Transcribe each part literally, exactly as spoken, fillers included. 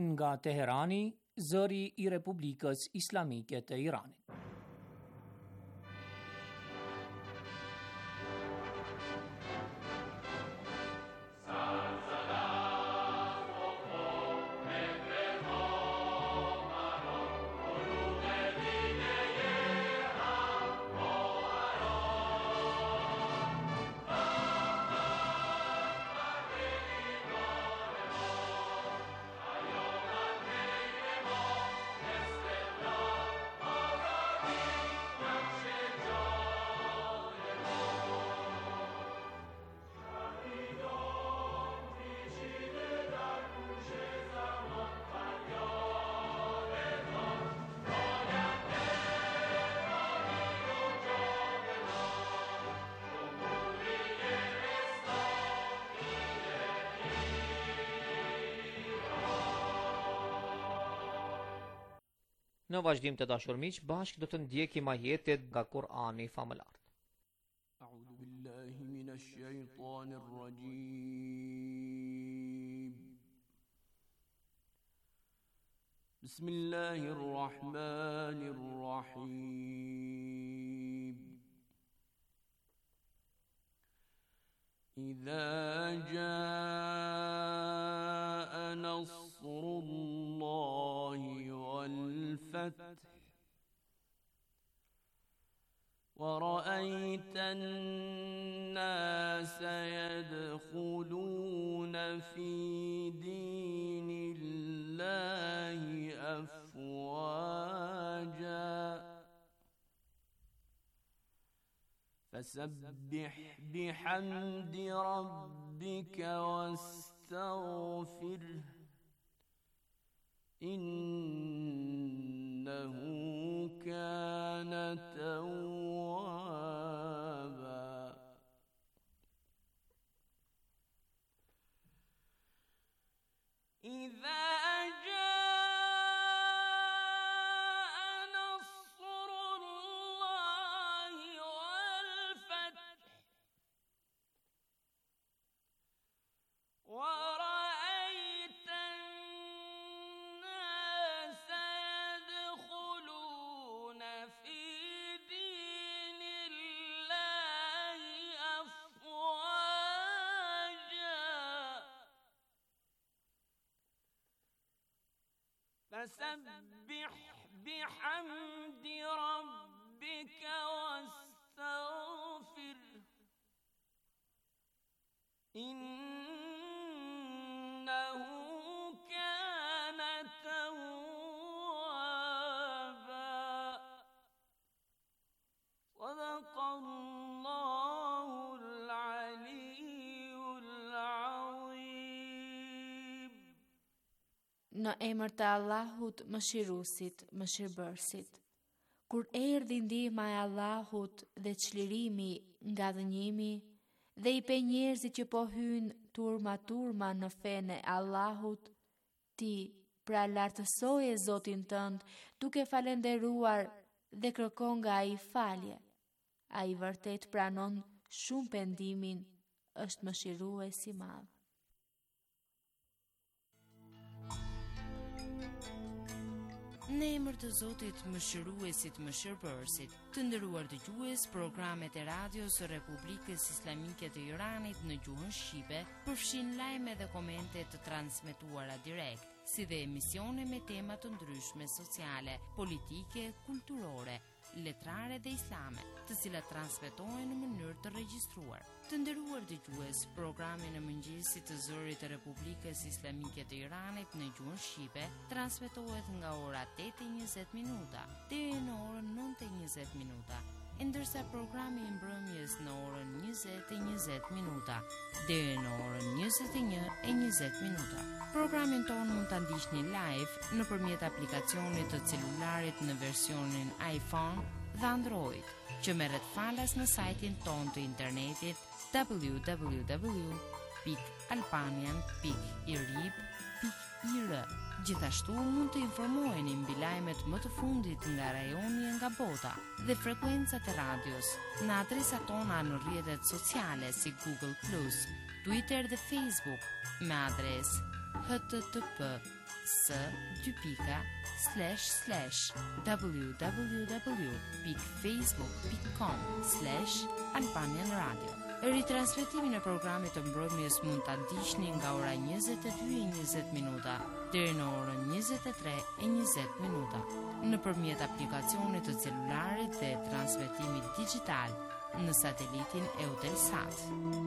Nga Teherani, zëri I Republikës Islamike të Iranit. Në vazhdim të dashur miq, bashkë do të ndjekim ajetet nga Kur'ani famëlar. A'udhu billahi minash shaitanir rajim. Bismillahir rahmanir rahim. Idha jaa nasrullahi والفتح ورأيت الناس يدخلون في دين الله أفواجا فسبح بحمد ربك واستغفره إنه كان توابا إذا جاء نصر الله والفتح ورأيت الناس يدخلون في دين الله أفواجا فسبح بحمد ربك واستغفره إنه كان توابا صدق الله العلي العظيم. Në emër të Allahut, Mëshiruesit, Mëshirbërësit. Kur erdhi ndihma e Allahut dhe çlirimi nga dënimi, dhe i pe njerëzit që po hynë turma turma në fenë e Allahut, ti pra lartësoje Zotin tënd, duke falenderuar dhe kërkon nga ai falje. Ai vërtet pranon shumë pendimin, është mëshirues i madh. Në emër të Zotit Mëshiruesit Mëshirbërësit, të nderuar dëgjues, programet e radios së Republikës Islamike të Iranit në gjuhën shqipe përfshin lajme dhe komente të transmetuara direkt, si dhe emisione me tema të ndryshme sociale, politike, kulturore, letrare dhe islame, të cilat transmetohen në mënyrë të regjistruar. Të nderuar dëgjues, programi në mëngjesit të zërit të Republikës Islamike të Iranit në gjuhën shqipe transmetohet nga ora tetë e njëzet minuta deri në orën nëntë e njëzet minuta, ndërsa programi i mbrëmjes në orën njëzet e njëzet minuta deri në orën njëzet e një e njëzet minuta. Programin ton mund ta ndiqni live nëpërmjet aplikacionit të celularit në versionin iPhone dhe Android, që merret falas në sajtin ton të internetit w w w pikë albanian pikë irib pikë i r. Gjithashtu mund të informoheni mbi lajmet më të fundit nga rajoni e nga bota dhe frekuencat e radios në adresat tona në rrjetet sociale si Google plus, Twitter dhe Facebook me adresë http s dy pika slash slash www dot facebook dot com slash Albanian Radio. Ritransmetimin e programit të mbrëmjes mund ta ndiqni nga ora njëzet e dy e njëzet minuta deri në orën njëzet e tre e njëzet minuta nëpërmjet aplikacionit të celularit dhe transmetimit digital në satelitin Eutelsat.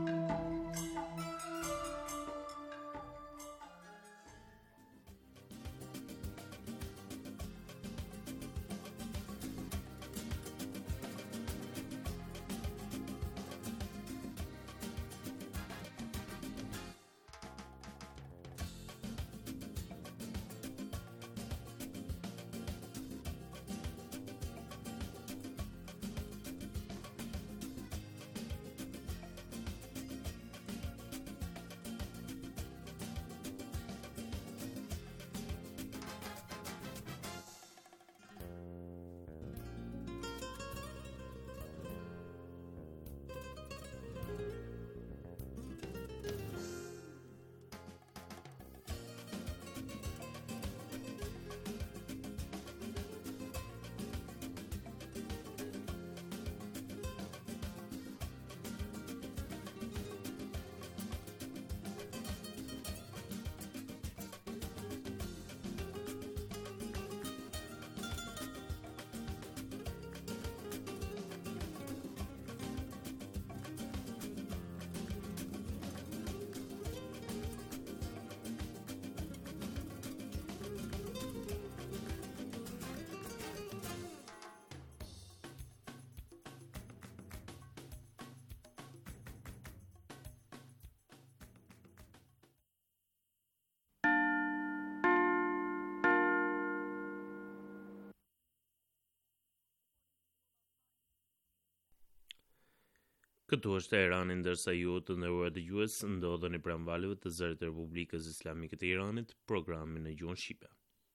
Këtu është Teherani, ndërsa ju të nderuar dëgjues ndodheni pranë valëve të zërit të Republikës Islamike të Iranit, programi në gjuhën shqipe.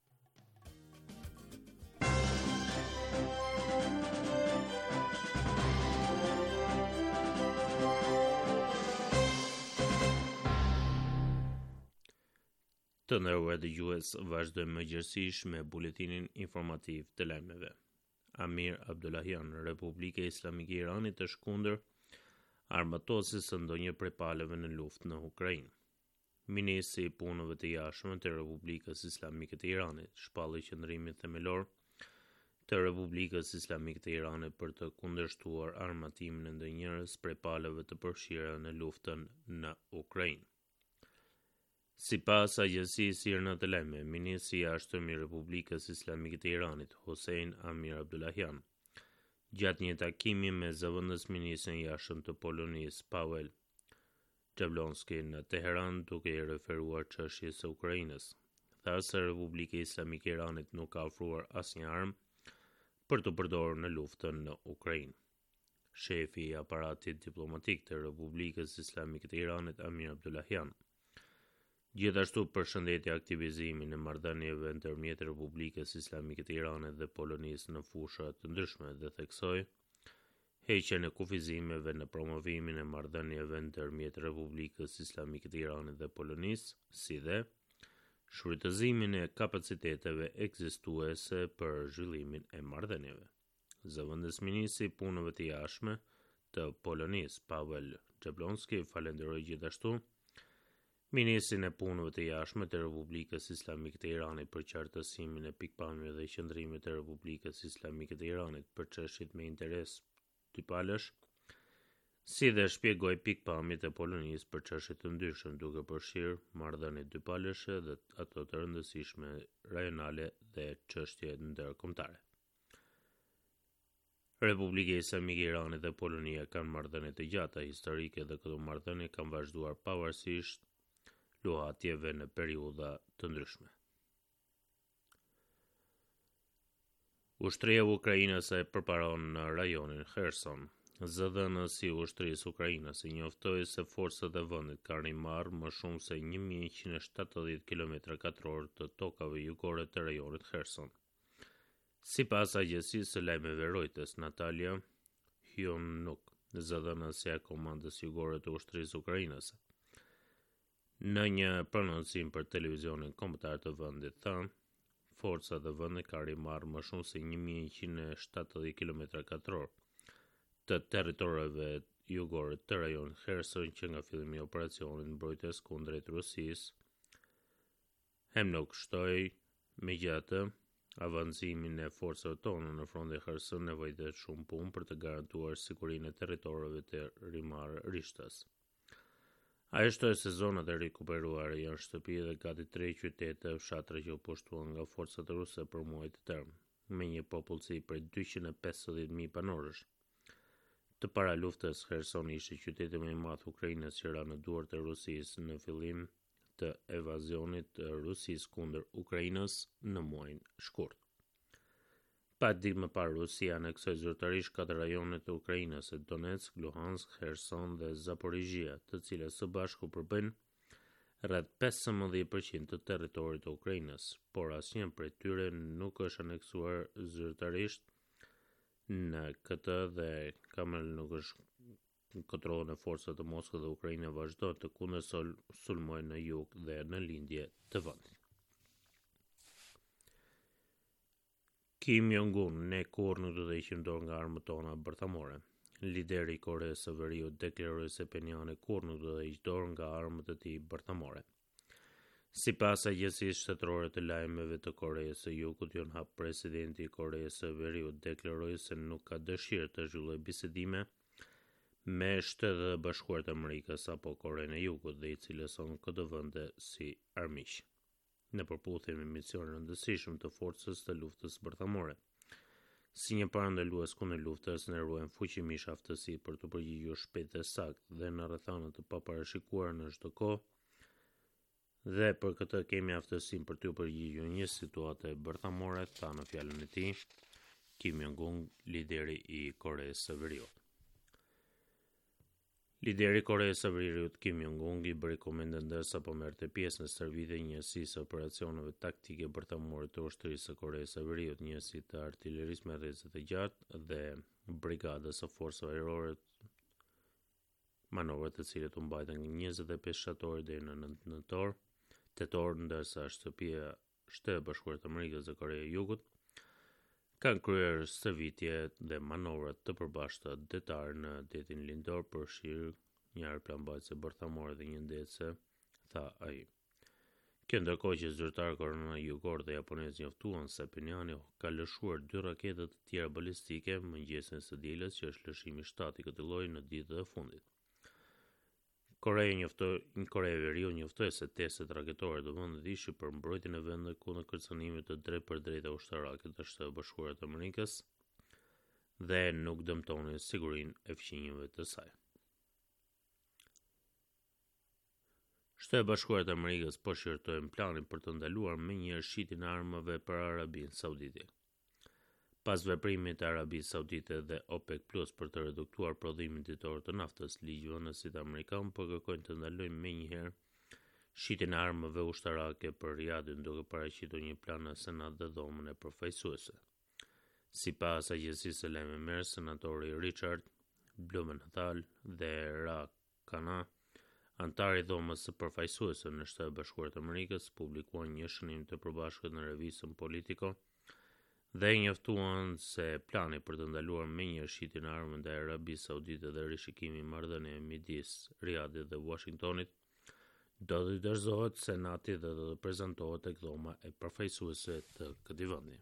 Të nderuar dëgjues, vazhdojmë mëngjesisht me buletinin informativ të lajmeve. Amir Abdullahian, Republika Islamike e Iranit është kundër armatosis së ndonjë prej palëve në luftë në Ukrainë. Ministri i punëve të jashtme të Republikës Islamike të Iranit shpalli qëndrimin themelor të Republikës Islamike të Iranit për të kundërshtuar armatimin e ndonjërs prej palëve të përfshira në luftën në Ukrainë. Sipas agjencisë IRNA të lajmeve, ministri i jashtëm i Republikës Islamike të Iranit, Hossein Amir Abdullahian, gjatë një takimi me zëvendës ministrin e jashtëm të Polonisë, Paweł Jablonski, në Teheran, duke i referuar çështjes së Ukrainës, tha se Republika Islamike e Iranit nuk ka ofruar asnjë armë për të përdorur në luftën në Ukrainë. Shefi i aparatit diplomatik të Republikës Islamike të Iranit, Amir Abdullahian, gjithashtu përshëndeti aktivizimin e marrëdhënieve ndërmjet Republikës Islamike të Iranit dhe Polonisë në fusha të ndryshme dhe theksoi heqjen e kufizimeve në promovimin e marrëdhënieve ndërmjet Republikës Islamike të Iranit dhe Polonisë, si dhe shfrytëzimin e kapaciteteve ekzistuese për zhvillimin e marrëdhënieve. Zëvendës ministri i punëve të jashtme të Polonisë, Paweł Jablonski, falenderoi gjithashtu Ministrin e punëve të jashtme të Republikës Islamike të Iranit për qartësimin e pikpamjeve dhe qëndrimit të Republikës Islamike të Iranit për çështjet me interes dypalësh, si dhe shpjegoi pikpamjet e Polonisë për çështje të ndryshme, duke përfshirë marrëdhënie dypalëshe dhe ato të rëndësishme rajonale dhe çështje ndërkombëtare. Republika Islamike e Iranit dhe Polonia kanë marrëdhënie të gjata historike dhe këto marrëdhënie kanë vazhduar pavarësisht luhatjeve në periudha të ndryshme. Ushtria e Ukrainës e përparon në rajonin Kherson. Zëdhënësi i ushtrisë ukrainase njoftoi se forcat e vendit kanë marrë më shumë se një mijë njëqind e shtatëdhjetë kilometra katror të tokave jugore të rajonit Kherson. Sipas agjencisë së lajmeve Reuters, Natalia Hyonuk, zëdhënësja e komandës jugore të ushtrisë ukrainase, Në një prononcim për televizionin kombëtar të vendit thanë, forcat e vendit kanë rimarrë më shumë se një mijë e njëqind e shtatëdhjetë kilometra katror të territoreve jugore të rajonit Kherson që nga fillimi i operacionit mbrojtjes kundrejt Rusisë. Hem nuk shtoi megjithatë avancimin e forcave tona në frontin e Kherson nevojitet shumë punë për të garantuar sigurinë e territoreve të rimarrë rishtas. Ai shtoi se zonat e rikuperuara janë shtëpi dhe gati tre qytete fshatra që u pushtuan nga forcat ruse për muaj të tërë, me një popullsi prej dyqind e pesëdhjetë mijë banorësh. Të para luftës, Khersoni ishte qyteti më i madh Ukrainës që ra në duart e Rusisë në fillim të evazionit të Rusisë kundër Ukrainës në muajin shkurt. Pa ditë më parë, Rusia aneksoi zyrtarisht katër rajone të Ukrainës, Donetsk, Luhansk, Kherson dhe Zaporizhia, të cilat së bashku përbëjnë rreth pesëmbëdhjetë përqind të territorit të Ukrainës, por asnjë prej tyre nuk është aneksuar zyrtarisht në këtë dhe Kreml nuk është kontrollon e forcat të Moskës dhe Ukraina vazhdon të kundër sulmojnë në jug dhe në lindje të vendit. Kim Jong-un, ne kur nuk do të heqim dorë nga armët tona bërthamore. Lideri i Koreas së Veriut deklaroi se Pyongyang kur nuk do të heqë dorë nga armët e tij bërthamore. Sipas agjencisë shtetërore të lajmeve të Koreas së Jugut, Yonhap, presidenti i Koreas së Veriut deklaroi se nuk ka dëshirë të zhvillojë bisedime me Shtetet e Bashkuara të Amerikës apo Korenë e Jugut dhe i cilëson këto vende si armiq, në përputhje me misionin rëndësishëm të forcës të luftës bërthamore. Si një parandalues kundër luftës, ne ruajmë fuqimisht aftësi për të përgjigjur shpejt dhe saktë dhe në rrethana të paparashikuara në çdo kohë, dhe për këtë kemi aftësinë për të përgjigjur një situate bërthamore, tha në fjalën e tij Kim Jong-un, lideri i Koreas së Veriut. Lideri i Koreas së Veriut Kim Jong-un i bëri komente ndërsa po merrte pjesë në stërvitje e njësisë së operacioneve taktike bërthamore të ushtrisë së Koreas së Veriut, njësi të artillerisë me rrezet të gjatë dhe brigadës së forcave ajrore, manovrat të cilët u mbajtën nga njëzet e pesë shtator deri në nëntë nëntor, tetor, ndërsa shtëpia Shtetet e Bashkuara të Amerikës dhe Korea e Jugut kanë kryer stërvitje dhe manovra të përbashkëta detare në detin lindor për shirë një aeroplanbajtëse bërthamore dhe një ndece, tha ai. Kjo ndërkohë që zyrtarë Korea Jugor dhe japonez njoftuan se Pyongyang ka lëshuar dy raketë të tjera balistike mëngjesin së dielës, që është lëshimi i shtatë i këtij lloji në ditët e fundit. Korea njoftoi, Korea e Veriut njoftoi se testet raketore të vendit ishin për mbrojtjen e vendit kundër kërcënimit të drejtpërdrejta ushtarake të Shtetit Bashkuar të Amerikës dhe nuk dëmtonin sigurinë e fqinjëve të saj. Shtetet Bashkuara të Amerikës po shqyrtojnë planin për të ndaluar menjëherë shitjen e armëve për Arabinë Saudite. Pas veprimit të Arabisë Saudite dhe OPEC Plus për të reduktuar prodhimin ditor të naftës, ligjvënësit amerikanë po kërkojnë të ndalojnë menjëherë shitjen e armëve ushtarake për Riyadhin, duke paraqitur një plan në Senat dhe dhomën e përfaqësuese. Sipas agjencisë së lajmeve Merr, senatori Richard Blumenthal dhe Ra Kana, antari i dhomës së përfaqësuese në Shtetet Bashkuara të Amerikës, publikuan një shënim të përbashkët në revistën Politico dhe njoftuan se plani për të ndaluar menjëherë shitjen e armëve ndaj Arabisë Saudite dhe rishikimi i marrëdhënieve midis Riyadhit dhe Washingtonit do të dorëzohet Senatit dhe do të prezantohet tek dhoma e përfaqësuese të këtij vendi.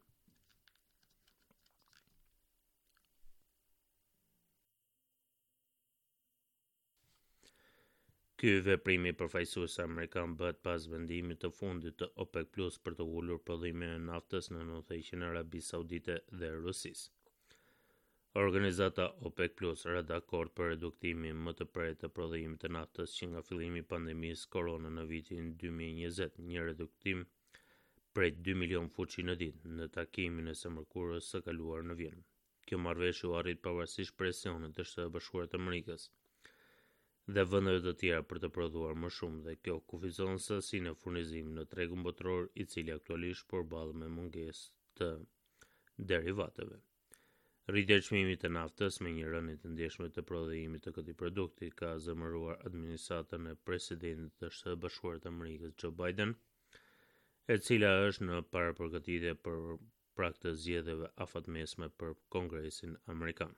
Ky veprim i përfaqësues amerikan bëhet pas vendimit të fundit të OPEC Plus për të ulur prodhimin e naftës në udhëheqjen e Arabisë Saudite dhe Rusisë. Organizata OPEC Plus ra dakord për reduktimin më të prerë të prodhimit të naftës që nga fillimi i pandemisë korona në vitin dy mijë e njëzet, një reduktim prej dy milion fuqi në ditë në takimin e së mërkurës së kaluar në Vjenë. Kjo marrëveshje u arrit pavarësisht presionit të Shtetit Bashkuar të Amerikës dhe vendeve të tjera për të prodhuar më shumë, dhe kjo kufizon sasinë e furnizimit në tregun botror, i cili aktualisht përballet me mungesë të derivateve. Rritja e çmimit të naftës me një rënje të ndjeshme të prodhimit të këtij produkti ka zemëruar administratën e presidentit të Shtetit Bashkuar të Amerikës Joe Biden, e cila është në parapërgatitje për prag të zgjedhjeve afatmesme për Kongresin Amerikan.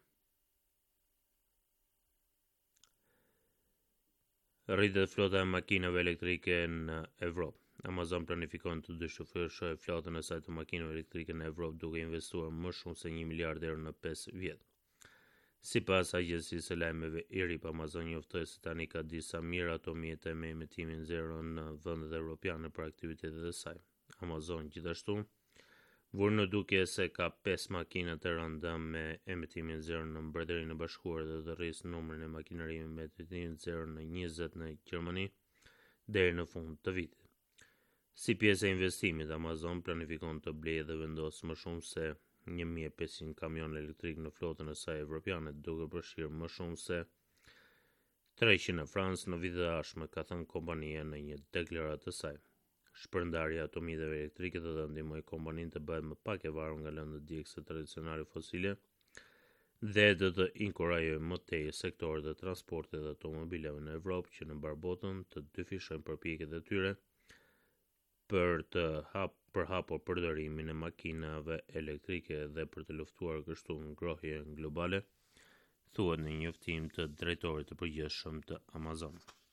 Rritet flota e makinave elektrike në Evropë. Amazon planifikon të dyshofërshojë flotën e saj të makinave elektrike në Evropë duke investuar më shumë se një miliard euro në pesë vjet. Sipas agjencisë së lajmeve I R I P, Amazon njoftoi se tani ka disa mijë automjete me emetimin zero në vendet evropiane për aktivitetet e saj. Amazon gjithashtu vur në dukje se ka pesë makina të rënda me emetimin zero në Mbretërinë e Bashkuar dhe të rrisë numrin e makinërisë me emetimin zero në njëzet në Gjermani deri në fund të vitit. Si pjesë e investimit, Amazon planifikon të blejë dhe vendosë më shumë se një mijë e pesëqind kamion elektrik në flotën e saj evropiane, duke përfshirë më shumë se treqind në Francë në vitet e ardhshme, ka thënë kompania në një deklaratë të saj. Shpërndarja e automjeteve elektrike do të ndihmojë kompaninë të bëhet më pak e varur nga lëndët djegëse tradicionale fosile dhe do të inkurajojë më tej sektorët e transportit dhe automobileve në Evropë që në mbar botën të dyfishojnë përpjekjet e tyre për të hap për hapur përdorimin e makinave elektrike dhe për të luftuar kështu ngrohjen globale, thuhet në një njoftim të drejtorit të përgjithshëm të Amazon.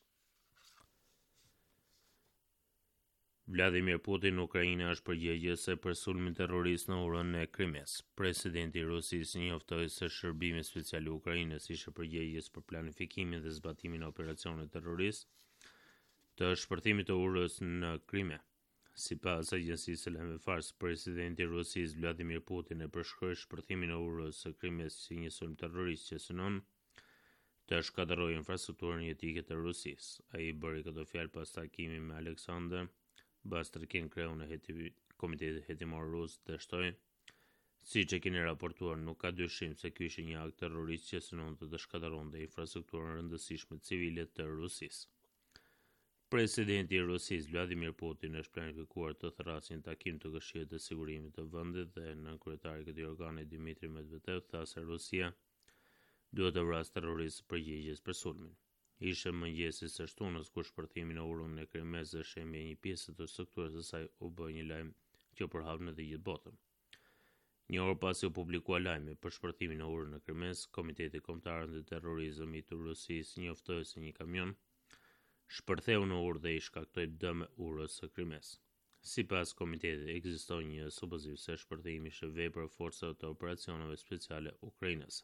Vladimir Putin në Ukrainë është përgjegjëse për sulmin terrorist në urën e Krimes. Presidenti I Rusisë njoftoi se shërbimi special I Ukrainës ishte përgjegjës për planifikimin dhe zbatimin e operacionit terrorist të shpërthimit të urës në Krime. Sipas agjencisë së lajmeve Fars, presidenti I Rusisë Vladimir Putin e përshkroi shpërthimin e urës së Krimes si një sulm terrorist që synon të shkatërrojë infrastrukturën jetike të Rusisë. Ai bëri këtë fjalë pas takimit me Aleksandr Bastrkin, kreun e heti, Komitetit Hetimor Rus, dhe shtoi, siç e keni raportuar, nuk ka dyshim se ky ishte një akt terrorist që synonte të shkatërronte infrastrukturën rëndësishme civile të Rusisë. Presidenti I Rusisë Vladimir Putin është planifikuar të thërrasë një takim të Këshillit të Sigurimit të vendit dhe nënkryetari I këtij organi Dmitri Medvedev tha se Rusia duhet të vrasë terroristë përgjegjës për sulmin. Ishte mëngjesi së shtunës kur shpërthimi në urën e Krimes dhe shembja e një pjese të strukturës së saj u bë një lajm që përhap në të gjithë botën. Një orë pasi u publikua lajmi për shpërthimin në urën e Krimes, Komiteti Kombëtar Antiterrorizëm I të Rusisë njoftoi se një kamion shpërtheu në urë dhe I shkaktoi dëm urës së Krimes. Sipas komitetit, ekziston një supozim se shpërthimi ishte vepër forcave të operacioneve speciale ukrainase.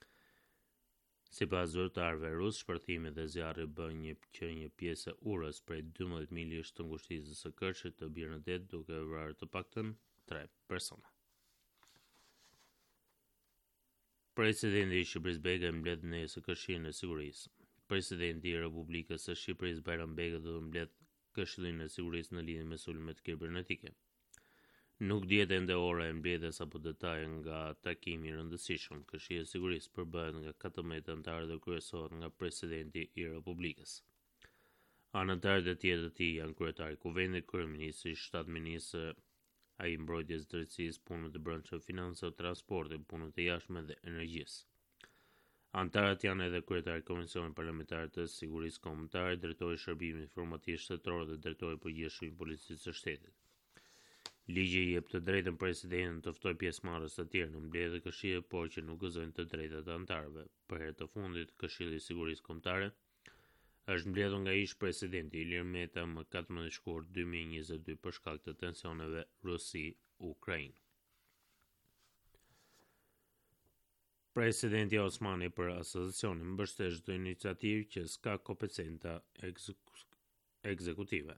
Sipas zyrtarëve rus, shpërthimi dhe zjarri bën një që një pjesë e urës prej dymbëdhjetë milësh të ngushticës së Kerçit të bjerë në det, duke vrarë të paktën tre persona. Presidenti I Shqipërisë Begë mbledh nesër Këshillin e Sigurisë. Presidenti I Republikës së Shqipërisë Bajram Begë do të mbledh Këshillin e Sigurisë në lidhje me sulmet kibernetike. Nuk dihet ende ora e mbledhjes apo detaje nga takimi I rëndësishëm. Këshilli I Sigurisë përbëhet nga katërmbëdhjetë anëtarë dhe kryesohet nga presidenti I Republikës. Anëtarët e tjerë të tij janë kryetari I Kuvendit, kryeministri, shtatministër, ai I mbrojtjes, drejtësisë, punët e brendshme, financave, transportit, punët e jashtme dhe energjisë. Anëtarët janë edhe kryetari I Komisionit Parlamentar të Sigurisë Kombëtare, drejtori I Shërbimit Informativ Shtetëror dhe drejtori I Përgjithshëm I Policisë së Shtetit. Ligji I jep të drejtën presidentit të ftojë pjesëmarrës të tjerë në mbledhje të Këshillit, por që nuk gëzojnë të drejtat e anëtarëve. Për herë të fundit, Këshilli I Sigurisë Kombëtare është mbledhur nga ish presidenti Ilir Meta më katërmbëdhjetë shkurt dy mijë e njëzet e dy për shkak të tensioneve Rusi-Ukrainë. Presidenti Osmani për asociacionin mbështet çdo iniciativë që s'ka kompetenca ekzekutive.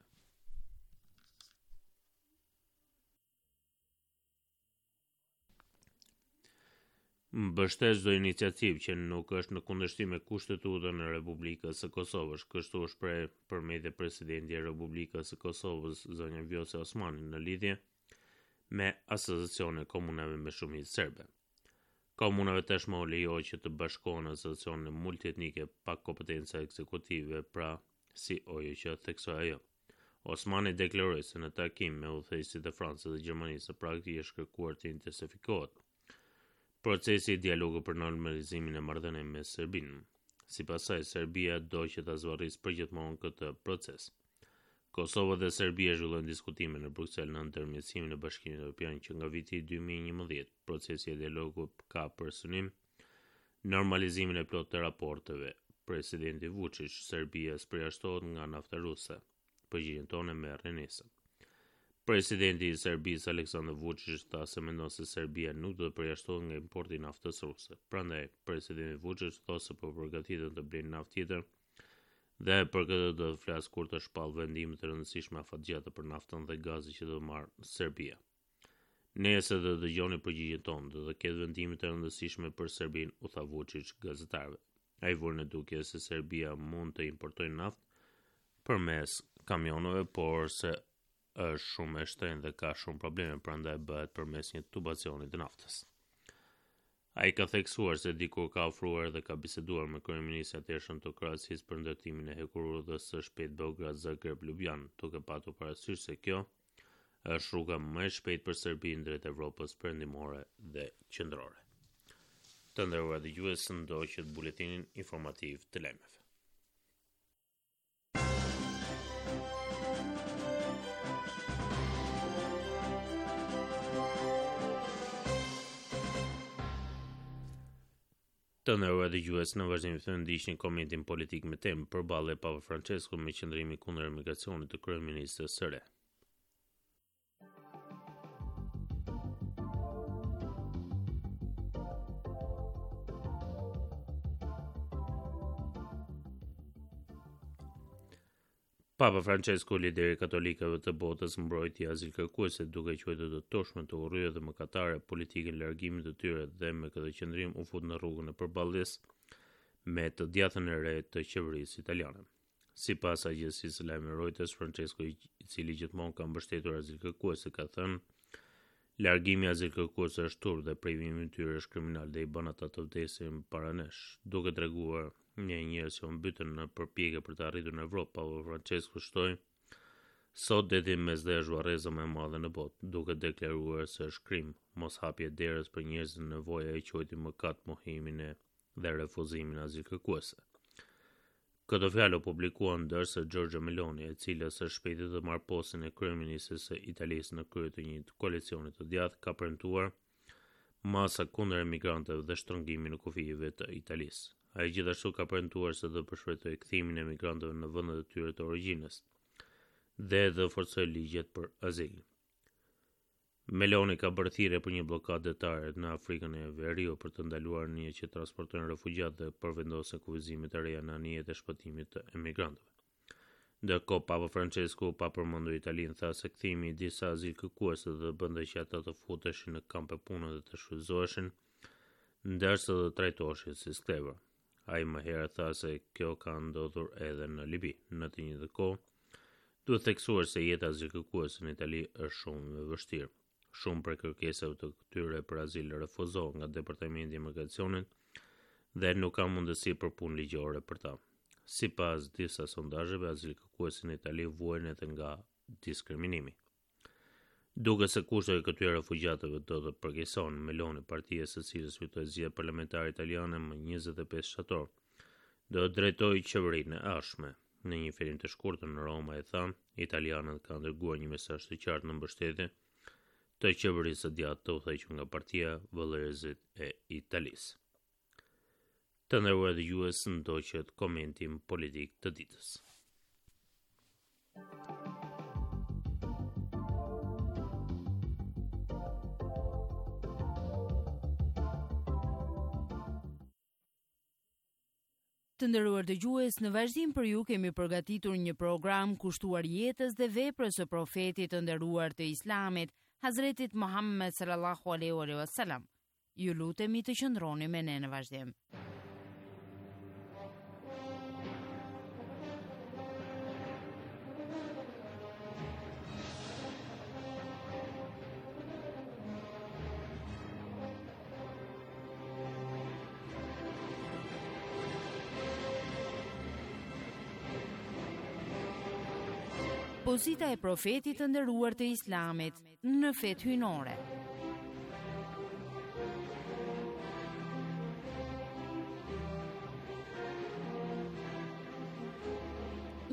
Mbështet çdo iniciativë që nuk është në kundërshtim me Kushtetutën e Republikës së Kosovës, kështu shpreh përmendje presidenti I Republikës së Kosovës zonja Vjosa Osmani në lidhje me asociacionin e komunave me shumicë serbe. Komunave tashmë u lejohet që të bashkohen asociacione multietnike pa kompetenca ekzekutive, pra si ojë që theksoi ajo. Osmani deklaroi se në takim me udhëheqësit e Francës dhe Gjermanisë së praktikisht kërkuar të intensifikohet Procesi i dialogut për normalizimin e marrëdhënieve me Serbinë. Sipas saj, Serbia do që ta zvarrisë përgjithmonë këtë proces. Kosova dhe Serbia zhvillojnë diskutime në Bruksel në ndërmjetësimin e Bashkimit Evropian që nga viti dy mijë e njëmbëdhjetë, procesi i dialogut ka për synim normalizimin e plotë të raporteve. Presidenti Vučić, Serbia përjashtohet nga nafta ruse. Përgjigjen tonë merr nesër. Presidenti i Serbisë Aleksandar Vučić tha se mendon se Serbia nuk do të përjashtohet nga importi i naftës ruse. Prandaj, presidenti Vučić thotë se po përgatitet të blejë naftë tjetër dhe për këtë do të flas kur të shpall vendime të rëndësishme afatgjate për naftën dhe gazin që do të marrë Serbia. Nesër do të dëgjoni përgjigjen tonë, do të ketë vendime të rëndësishme për Serbinë, u tha Vučić gazetarëve. Ai vuri në dukje se Serbia mund të importojë naftë përmes kamioneve, por se është shumë e shtrenjtë dhe ka shumë probleme, prandaj bëhet përmes një tubacioni të naftës. Ai ka theksuar se dikur ka ofruar dhe ka biseduar me kryeministrin e atëhershëm të Kroacisë për ndërtimin e hekurudhës së shpejtë Beograd-Zagreb-Lubian, duke patur parasysh se kjo është rruga më e shpejtë për Serbinë drejt Evropës perëndimore dhe qendrore. Të nderuar dëgjues, ndoqët buletinin informativ të lajmeve. Të nderuar dëgjues, në vazhdim të ndiqni komentin politik me temë përballje Papa Francesku me qëndrimin kundër emigracionit të kryeministres së re. Papa Francesku, lideri katolikëve të botës, mbrojti azilkërkuesit duke quajtur të dëmtueshme të urryer dhe mëkatare politikën largimit të tyre dhe me këtë qëndrim u fut në rrugën e përballjes me të djathtën e re të qeverisë italiane. Sipas agjencisë së lajmeve Reuters, Francesku, i cili gjithmonë ka mbështetur azilkërkuesit, ka thënë: "Largimi i azilkërkuesve është turp dhe privimi i tyre është kriminal dhe i bën ata të vdesin para nesh", duke treguar një njerëz që u mbytën në përpjekje për të arritur në Evropë. Papa Francesku shtoi: "Sot deti mesdhe është varreza më e madhe në botë", duke deklaruar se është krim moshapje derës për njerëzit në nevojë, e quajti mëkat mohimin e dhe refuzimin e azilkërkuesve. Këtë fjalë u publikuan ndërsa Giorgia Meloni, e cila së shpejti të marrë postin e kryeministres së Italisë në krye të një koalicioni të djathtë, ka premtuar masa kundër emigrantëve dhe shtrëngimin në kufive të Italisë. Ai gjithashtu ka premtuar se do përshpejtojë kthimin e emigrantëve në vendet e tyre të origjinës dhe do forcojë ligjet për azil. Meloni ka bërë thirrje për një bllokadë detare në Afrikën e Veriut për të ndaluar një që transportojnë refugjat dhe përvendosen kufizime të reja në anijet e shpëtimit të emigrantëve. Ndërkohë, Papa Francesku, pa përmendur Italinë, tha se kthimi i disa azilkërkuesve do të bënte që ata të futeshin në kampe pune dhe të shfrytëzoheshin, ndërsa do të trajtoheshin si sklever. Ai më herët tha se kjo ka ndodhur edhe në Libi. Në të njëjtën kohë, duhet theksuar se jeta e azilkërkuesve në Itali është shumë e vështirë. Shumë prej kërkesave të tyre për azil refuzohen nga Departamenti i Imigracionit dhe nuk ka mundësi për punë ligjore për ta. Sipas disa sondazheve, azilkërkuesit në Itali vuajnë edhe nga diskriminimi. Duke se kushtet e këtyre refugjatëve do të përkeqësohen, Meloni, partia së cilës fitoi zgjedhjet parlamentare italiane më njëzet e pesë shtator, do të drejtojë qeverinë e ardhshme. Në një fjalë të shkurtër në Roma e tha, italianët kanë dërguar një mesazh të qartë në mbështetje të qeverisë së djathtë të udhëhequr nga Partia Vëllëresit e Italisë. Të nderuar dëgjues, ndoqët komentin politik të ditës. Të nderuar dëgjues, në vazhdim për ju kemi përgatitur një program kushtuar jetës dhe veprës së profetit të nderuar të Islamit, Hazretit Muhammed sallallahu alaihi wasallam. Ju lutemi të qëndroni me ne në vazhdim. Pozita e profetit të nderuar të Islamit në fetë hyjnore.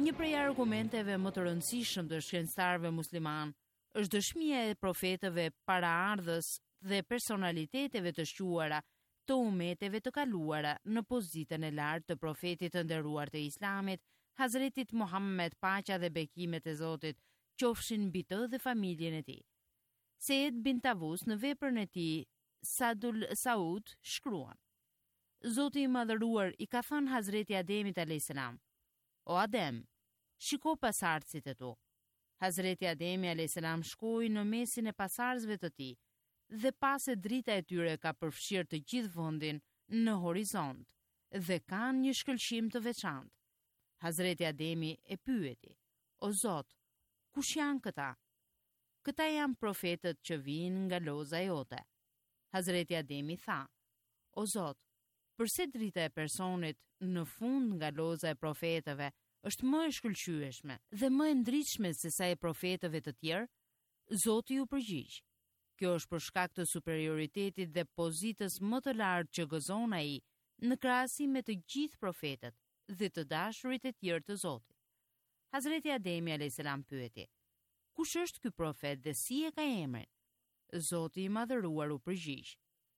Një prej argumenteve më të rëndësishëm të shkencëtarëve musliman është dëshmia e profetëve paraardhës dhe personaliteteve të shquara të umeteve të kaluara në pozitën e lartë të profetit të nderuar të Islamit, Hazretit Muhammed, paqja dhe bekimet e Zotit qofshin mbi të dhe familjen e tij. Said bin Tavus në veprën e tij Sadul Saud shkruan: Zoti i madhëruar i ka thënë Hazreti Ademit alayhis salam: O Adem, shiko pasardhësit e tu. Hazreti Ademi alayhis salam shkoi në mesin e pasardhësve të tij dhe pas e drita e tyre ka përfshirë të gjithë vendin në horizont dhe kanë një shkëlqim të veçantë. Hazreti Ademi e pyeti: O Zot, kush janë këta? Këta janë profetët që vinë nga loza jote. Hazreti Ademi tha: O Zot, përse drita e personit në fund nga loza e profetëve është më e shkëlqyeshme dhe më e ndritshme se sa e profetëve të tjerë? Zoti ju përgjigj: Kjo është për shkak të superioritetit dhe pozitës më të lartë që gëzon ai në krahasim me të gjithë profetët dhe të dashurit e tjerë të Zotit. Hazreti Ademi alayhis salam pyeti: Kush është ky profet dhe si e ka emrin? Zoti i madhëruar u përgjigj: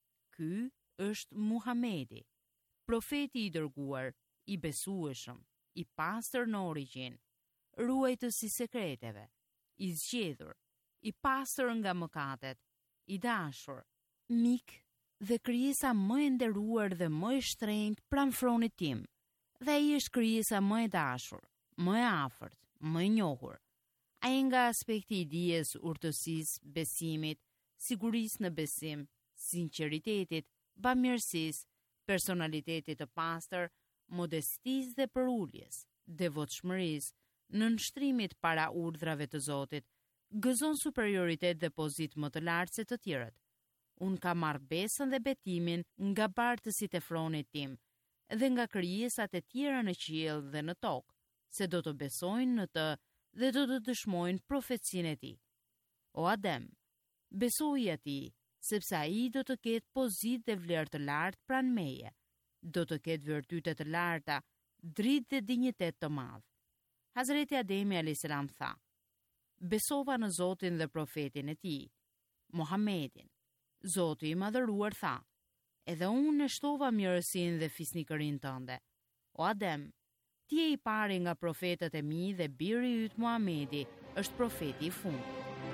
Ky është Muhamedi, profeti i dërguar, i besueshëm, i pastër në origjinë, ruajtës i sekreteve, i zgjedhur, i pastër nga mëkatet, i dashur, mik dhe krijesa më e nderuar dhe më e shtrenjtë pranë fronit tim. Dhe ai është krijesa më e dashur, më e afërt, më e njohur. Ai nga aspekti i dijes, urtësisë, besimit, sigurisë në besim, sinqeritetit, bamirësisë, personalitetit të pastër, modestisë dhe përuljes, devotshmërisë, nënshtrimit para urdhrave të Zotit, gëzon superioritet dhe pozitë më të lartë se të tjerët. Unë kam marrë besën dhe betimin nga bartësit e fronit tim dhe nga krijesat e tjera në qiell dhe në tokë, se do të besojnë në të dhe do të dëshmojnë profecinë e tij. O Adem, besoj atij, sepse ai do të ketë pozitë dhe vlerë të lartë pranë meje, do të ketë virtyte të larta, dritë dhe dinjitet të madh. Hazreti Ademi alayhis salam tha: Besova në Zotin dhe profetin e tij, Muhammedin. Zoti i madhëruar tha: Edhe unë e shtova mirësinë dhe fisnikërinë tënde. O Adem, ti je i pari nga profetët e mi dhe biri yt Muhamedi është profeti i fundit.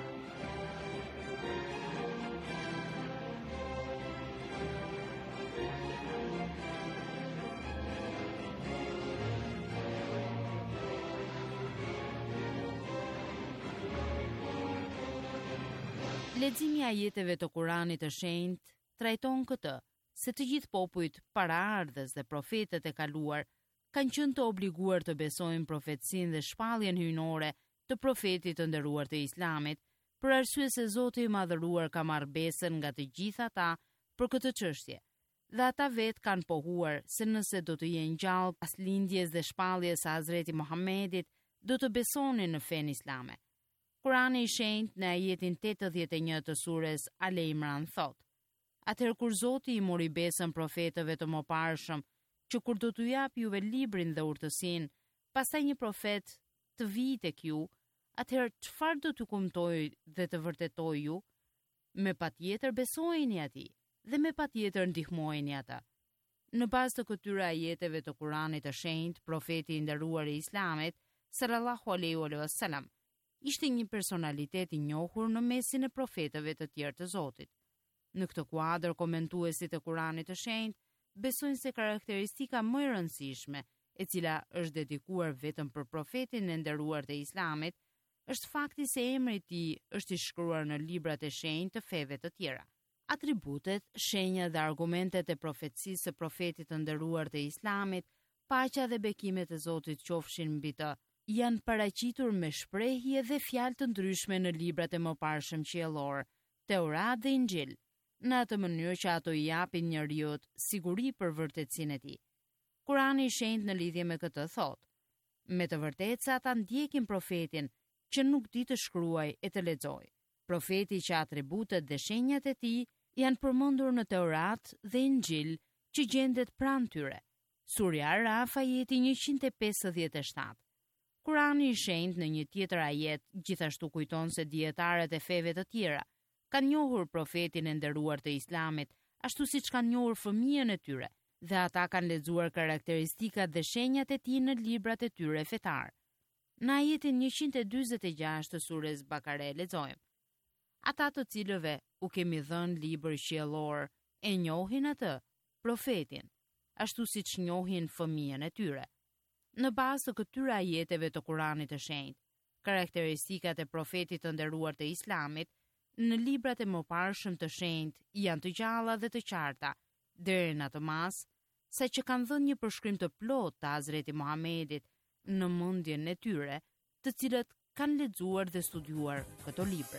Leximi i ajeteve të Kuranit të shenjtë trajton këtë, se të gjithë popujt paraardhës dhe profetët e kaluar kanë qenë të obliguar të besojnë profecinë dhe shpalljen hyjnore të profetit të nderuar të Islamit, për arsye se Zoti i madhëruar ka marrë besën nga të gjithë ata për këtë çështje. Dhe ata vetë kanë pohuar se nëse do të jenë gjallë pas lindjes dhe shpalljes së Hazreti Muhammedit, do të besonin në fenë islame. Kurani i shenjtë në ajetin tetëdhjetë e një të sures Al Imran thot: Atëherë kur Zoti i mori besën profetëve të mëparshëm, që kur do t'u jap juve librin dhe urtësinë, pastaj një profet të vijë tek ju, atëherë çfarë do t'ju kumtoj dhe të vërtetoj ju? Me patjetër besojeni atij dhe me patjetër ndihmojeni ata. Në bazë të këtyre ajeteve të Kuranit të shenjtë, profeti i nderuar i Islamit, sallallahu alaihi wasallam, ishte një personalitet i njohur në mesin e profetëve të tjerë të Zotit. Në këtë kuadër, komentuesit e Kuranit të shenjtë besojnë se karakteristika më e rëndësishme, e cila është dedikuar vetëm për profetin e nderuar të Islamit, është fakti se emri i tij është i shkruar në librat e shenjtë të feve të tjera. Atributet, shenjat dhe argumentet e profecisë së profetit të nderuar të Islamit, paqja dhe bekimet e Zotit qofshin mbi të, janë paraqitur me shprehje dhe fjalë të ndryshme në librat e mëparshëm qiellor, Teurat dhe Injil, në atë mënyrë që ato i japin njeriut siguri për vërtetësinë e tij. Kurani i shenjtë në lidhje me këtë thotë: Me të vërtetë se ata ndjekin profetin që nuk di të shkruaj e të lexoj. Profeti që atributet dhe shenjat e tij janë përmendur në Teurat dhe Injil që gjendet pranë tyre. Surja Araf ajeti njëqind e pesëdhjetë e shtatë. Kurani i shenjtë në një tjetër ajet gjithashtu kujton se dietarët e feve të tjera kanë njohur profetin e nderuar të Islamit, ashtu siç kanë njohur fëmijën e tyre, dhe ata kanë lexuar karakteristikat dhe shenjat e tij në librat e tyre fetar. Në ajetin njëqind e dyzet e gjashtë të surës Bakare lexojmë: Ata të cilëve u kemi dhënë libër qiellor e njohin atë, profetin, ashtu siç njohin fëmijën e tyre. Në bazë të këtyre ajeteve të Kuranit të shenjtë, karakteristikat e profetit të nderuar të Islamit në librat e mëparshëm të shenjtë janë të gjalla dhe të qarta, deri në atë mas sa që kanë dhënë një përshkrim të plotë të Hazreti Muhamedit në mendjen e tyre, të cilët kanë lexuar dhe studiuar këto libra.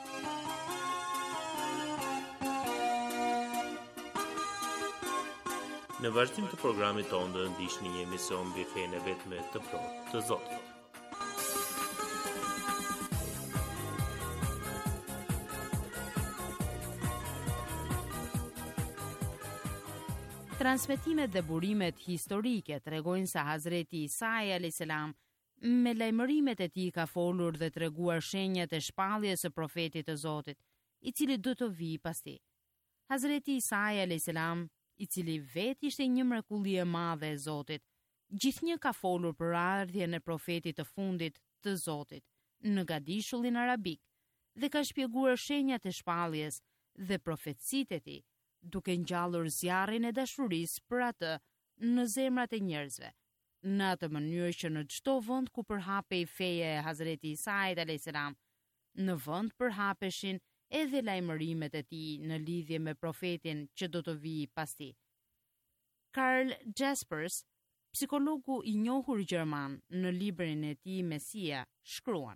Në vazhdim të programit tonë do të ndiqni një emision mbi fenë vetme të plotë të Zotit. Transmetimet dhe burimet historike tregojnë se Hazreti Isa alayhis salam me lajmërimet e tij ka folur dhe treguar shenjat e shpalljes së profetit të Zotit, i cili do të vijë pas tij. Hazreti Isa alayhis salam, i cili vetë ishte një mrekulli e madhe e Zotit, gjithnjë ka folur për ardhjen e profetit të fundit të Zotit në gadishullin arabik dhe ka shpjeguar shenjat e shpalljes dhe profecitë e tij, duke ngjallur zjarrin e dashurisë për atë në zemrat e njerëzve, në atë mënyrë që në çdo vend ku përhapej feja e Hazreti Isait alayhis salam, në vend përhapeshin edhe lajmërimet e tij në lidhje me profetin që do të vijë pas tij. Karl Jaspers, psikologu i njohur gjerman, në librin e tij Mesia, shkruan: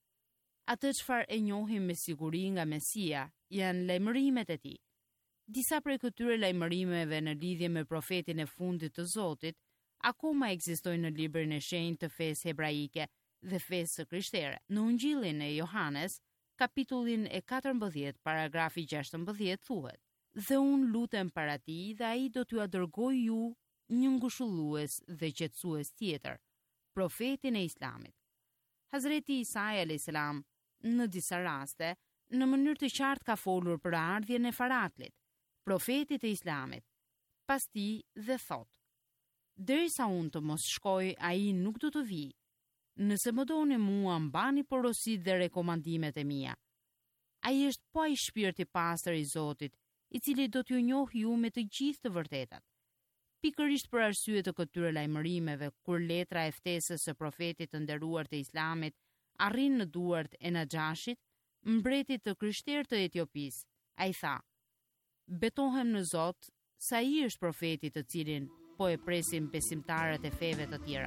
Atë çfarë e njohim me siguri nga Mesia janë lajmërimet e tij. Disa prej këtyre lajmërimeve në lidhje me profetin e fundit të Zotit akoma ekzistojnë në librin e shenjtë të fesë hebraike dhe fesë së krishtere. Në Ungjillin e Johanes, kapitullin e katërmbëdhjetë, paragrafi gjashtëmbëdhjetë thuhet: Dhe unë lutem para tij dhe ai do t'ju dërgoj ju një ngushëllues dhe qetësues tjetër, profetin e Islamit. Hazreti Isa alayhis salam në disa raste në mënyrë të qartë ka folur për ardhjen e Faraklit, profetit e Islamit, pas tij dhe thot: Derisa unë të mos shkoj, ai nuk do të vijë. Nëse më doni mua, mbani porosit dhe rekomandimet e mia. Ai është po ai shpirti i pastër i Zotit, i cili do t'ju njohë ju me të gjithë të vërtetat. Pikërisht për arsye të këtyre lajmërimeve, kur letra e ftesës së profetit të nderuar të Islamit arrin në duart e Naxhashit, mbretit të krishterë të Etiopisë, ai tha: Betohem në Zot se ai është profeti të cilin po e presim besimtarët e feve të tjera.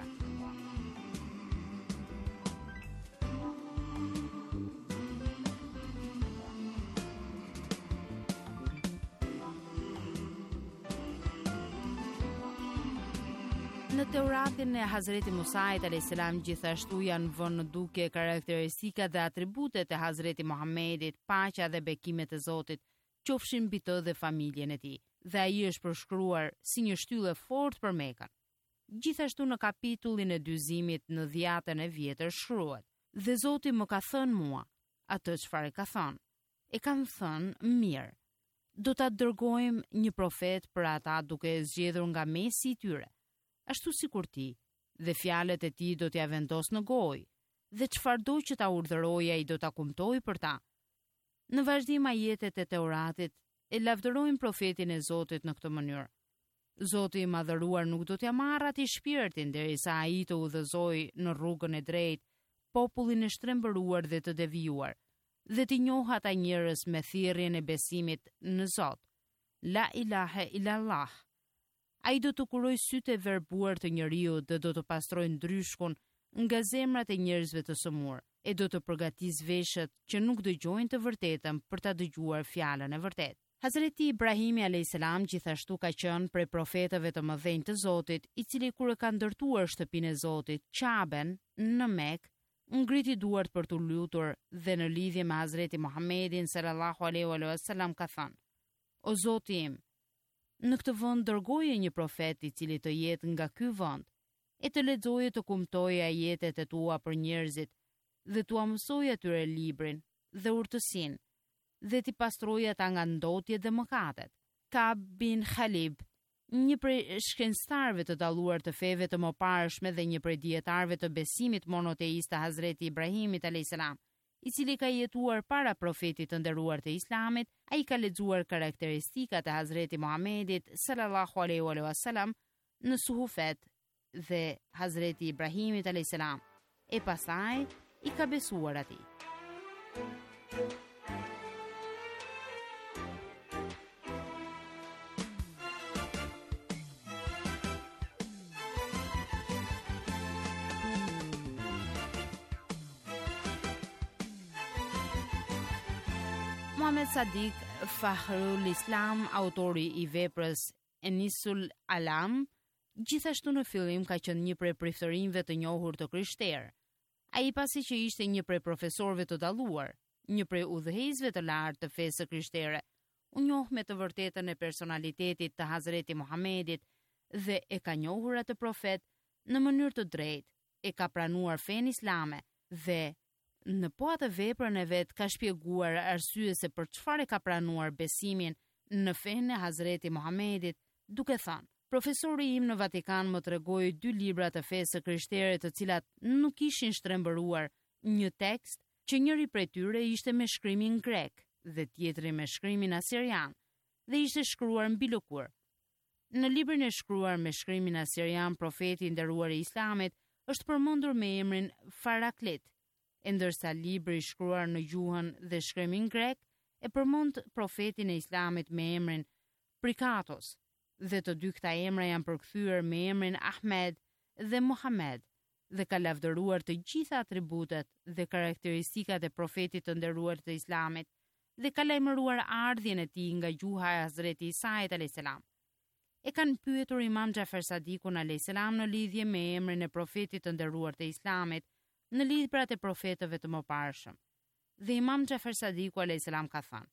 Në Teuratin e Hazreti Musait alayhis salam gjithashtu janë vënë në duke karakteristikat dhe atributet e Hazreti Muhamedit, paqja dhe bekimet e Zotit qofshin mbi të dhe familjen e tij, dhe ai është përshkruar si një shtyllë fort për Mekan. Gjithashtu në kapitullin e dyzimit në dhjetën e vjetër shkruhet: Dhe Zoti më ka thënë mua atë çfarë ka thënë. E kanë thënë mirë. Do ta dërgojmë një profet për ata duke e zgjedhur nga mesi i tyre, ashtu sikur ti, dhe fjalët e tij do t'ia vendos në gojë, dhe çfarëdo që ta urdhërojë ai do ta kumtojë për ta. Në vazhdim ajetet e Teuratit e lavdërojnë profetin e Zotit në këtë mënyrë: Zoti i madhëruar nuk do t'ia marrë atij shpirtin derisa ai të udhëzojë në rrugën e drejtë popullin e shtrembëruar dhe të devijuar, dhe t'i njohë ata njerëz me thirrjen e besimit në Zot, la ilahe illallah. Ai do të kurojë sytë e verbuar të njeriu dhe do të pastrojë ndryshkun nga zemrat e njerëzve të sëmurë, e do të përgatis veshët që nuk dëgjojnë të vërtetën për ta dëgjuar fjalën e vërtetë. Hazreti Ibrahimi alayhis salam gjithashtu ka qenë prej profetëve të mëdhenj të Zotit, i cili kur e ka ndërtuar shtëpinë e Zotit, Qaben, në Mekë, ngriti duart për të lutur dhe në lidhje me Hazreti Muhammedin sallallahu alaihi wasallam ka thënë: O Zoti im, në këtë vend dërgoje një profet i cili të jetë nga ky vend, e të lexoje të kumtoje ajetet e tua për njerëzit dhe t'ua mësoje atyre librin dhe urtësinë dhe t'i pastroje ata nga ndotjet dhe mëkatet. Ka'b bin Khalib, një prej shkencëtarëve të dalluar të feve të mëparshme dhe një prej dietarëve të besimit monoteist të Hazreti Ibrahimit alayhis salam, i cili ka jetuar para profetit të nderuar të Islamit, ai ka lexuar karakteristikat e Hazreti Muhamedit sallallahu alaihi wasallam në suhufet dhe Hazreti Ibrahimit alayhis salam, e pastaj i ka besuar atij. Muhammad Sadiq Fakhrul Islam, autori i veprës Enisul Alam, gjithashtu në fillim ka qenë një prej priftërinjve të njohur të krishterë. Ai pasi që ishte një prej profesorëve të dalluar, një prej udhëheqësve të lartë të fesë krishtere, u njoh me të vërtetën e personalitetit të Hazreti Muhamedit dhe e ka njohur atë profet në mënyrë të drejtë, e ka pranuar fenë islame dhe në po atë veprën e vet ka shpjeguar arsye se për çfarë ka pranuar besimin në fenë e Hazreti Muhamedit, duke thënë: profesori im në Vatikan më tregoi dy libra të fesë krishtere të cilat nuk ishin shtrembëruar një tekst që njëri prej tyre ishte me shkrimin grek dhe tjetri me shkrimin asirian dhe ishte shkruar mbi lëkur. Në librin e shkruar me shkrimin asirian, profeti i nderuar i Islamit është përmendur me emrin Faraklit, e ndërsa libri i shkruar në gjuhën dhe shkrimin grek e përmend profetin e Islamit me emrin Prikatos, dhe të dy këta emra janë përkthyer me emrin Ahmed dhe Muhammed dhe ka lavdëruar të gjitha atributet dhe karakteristikat e profetit të nderuar të Islamit dhe ka lajmëruar ardhjen e tij nga gjuha e Hazreti Isait alayhis salam. E kanë pyetur Imam Xhafer Sadikun alayhis salam në lidhje me emrin e profetit të nderuar të Islamit në librat e profetëve të mëparshëm. Dhe Imam Xhafer Sadiku alayhis salam ka thënë: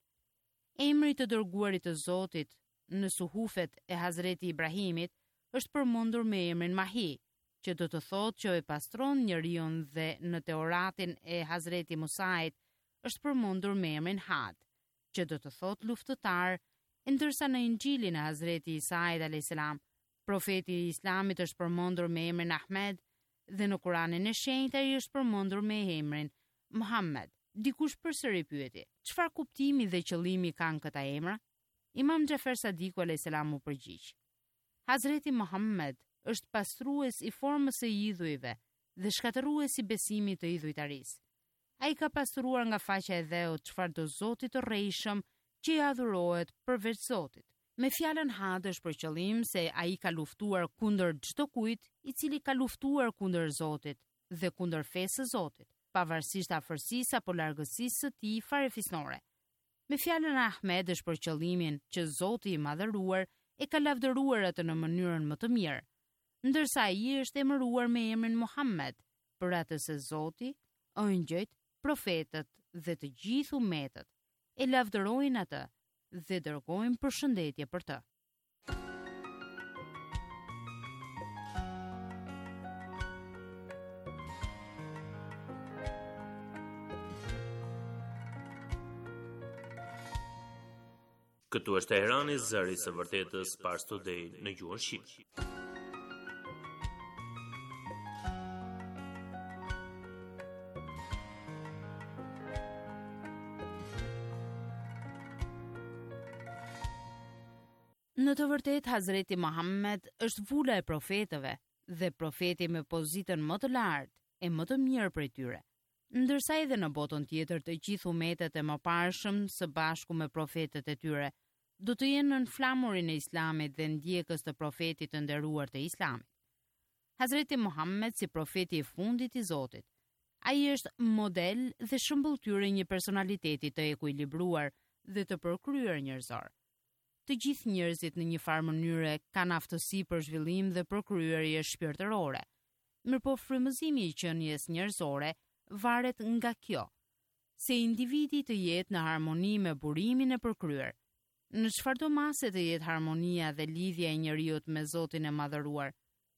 emri të dërguarit të Zotit në suhufet e Hazreti Ibrahimit është përmendur me emrin Mahi, që do të thotë që e pastron njeriu, dhe në Teoratin e Hazreti Musait është përmendur me emrin Had, që do të thotë luftëtar, ndërsa në Injilin e Hazreti Isait alayhis salam, profeti i Islamit është përmendur me emrin Ahmed dhe në Kuranin e Shenjtë ai është përmendur me emrin Muhammed. Dikush përsëri pyeti: çfarë kuptimi dhe qëllimi kanë këta emra? Imam Xhafer Sadiku alayhis salam u përgjigj: Hazreti Muhammed është pastrues i formës së idhujve dhe shkatërues i besimit të idhujtarisë. Ai ka pastruar nga faqja e dheut çfarë do Zotit të rrejshëm që i adhurohet përveç Zotit. Me fjalën had është për qëllim se ai ka luftuar kundër çdo kujt i cili ka luftuar kundër Zotit dhe kundër fesë së Zotit, pavarësisht afërsisë apo largësisë së tij farefisnore. Me fjalën Ahmed është për qëllimin që Zoti i madhëruar e ka lavdëruar atë në mënyrën më të mirë, ndërsa ai është emëruar me emrin Muhammed, për atë se Zoti, ëngjëjt, profetët dhe të gjithë umetët e lavdërojnë atë dhe dërgojnë përshëndetje për të. Këtu është Teherani, zëri së vërtetës, Pars Today në gjuhën shqipe. Në të vërtetë, Hazreti Muhammed është vula e profetëve dhe profeti me pozitën më të lartë e më të mirë prej tyre. Ndërsa edhe në botën tjetër të gjithë umetet e mëparshëm së bashku me profetët e tyre do të jenë në flamurin e Islamit dhe ndjekës të profetit të nderuar të Islamit. Hazreti Muhammed si profeti i fundit i Zotit. Ai është model dhe shëmbulltyre një personaliteti të ekuilibruar dhe të përkryer njerëzor. Të gjithë njerëzit në një farë mënyre kanë aftësi për zhvillim dhe përkryerje shpirtërore. Mirëpo frymëzimi i qenies njerëzore varet nga kjo, se individi të jetë në harmoni me burimin e përkryer. Në çfarëdo mase të jetë harmonia dhe lidhja e njeriut me Zotin e madhëruar,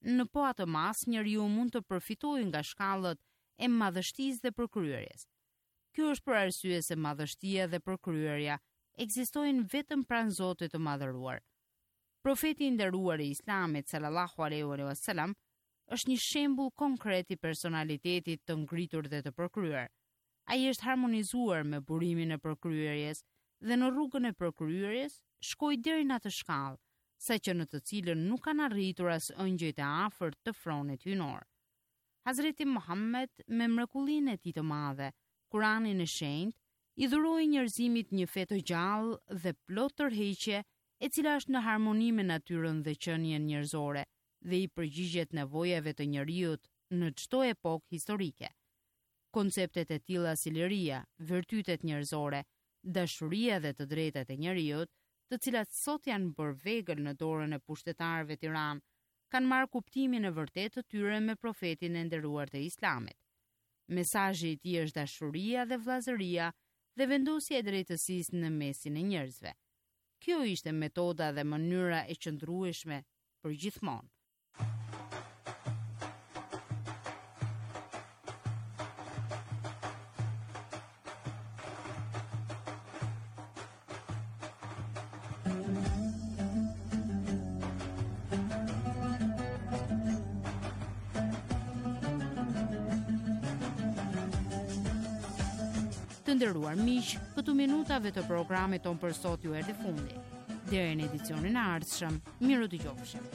në po atë mas njeriu mund të përfitojë nga shkallët e madhështisë dhe përkryerjes. Kjo është për arsye se madhështia dhe përkryerja ekzistojnë vetëm pranë Zotit të madhëruar. Profeti i nderuar i Islamit sallallahu alaihi wasallam është një shembull konkret i personalitetit të ngritur dhe të përkryer. Ai është harmonizuar me burimin e përkryerjes dhe në rrugën e përkryerjes shkoi deri në atë shkallë, saqë në të cilën nuk kanë arritur as ëngjëjt e afërt të fronit hyjnor. Hazreti Muhammed me mrekullinë e tij të madhe, Kuranin e shenjtë, i dhuroi njerëzimit një fe të gjallë dhe plot tërheqje, e cila është në harmoni me natyrën dhe qenien njerëzore dhe i përgjigjet nevojave të njerëzit në çdo epokë historike. Konceptet e tilla si liria, virtytet njerëzore, dashuria dhe të drejtat e njerëzit, të cilat sot janë bërë vegël në dorën e pushtetarëve tiran, kanë marrë kuptimin e vërtetë të tyre me profetin e nderuar të Islamit. Mesazhi i tij është dashuria dhe vllazëria dhe vendosja e drejtësisë në mesin e njerëzve. Kjo ishte metoda dhe mënyra e qëndrueshme për gjithmonë. Të nderuar miq, këtu minutave të programit ton për sot ju erdhi fundi. Deri në edicionin e ardhshëm, miru dëgjofshim.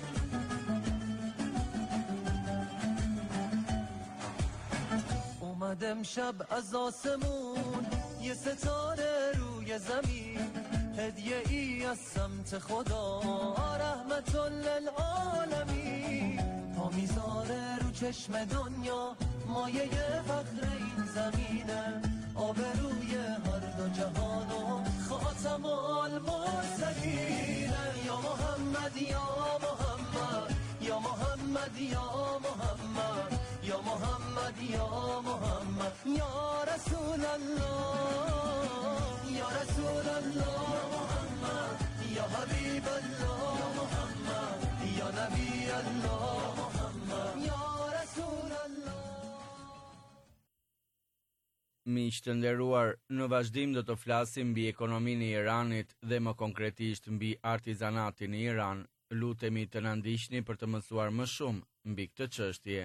اومدم شب از آسمون یه ستاره روی زمین هدیه ای از سمت خدا رحمت للعالمین تا میذاره رو چشم دنیا مایه فخر این زمینه آبروی هر دو جهان و خاتم المرسلین یا محمد یا محمد یا محمد یا محمد یا محمد یا محمد یا رسول الله یا رسول الله محمد یا حبیب الله محمد یا نبی الله محمد یا رسول الله. Miq të nderuar, në vazhdim do të flasim mbi ekonominë e Iranit dhe më konkretisht mbi artizanatin në Iran. Lutemi të na ndiqni për të mësuar më shumë mbi këtë çështje.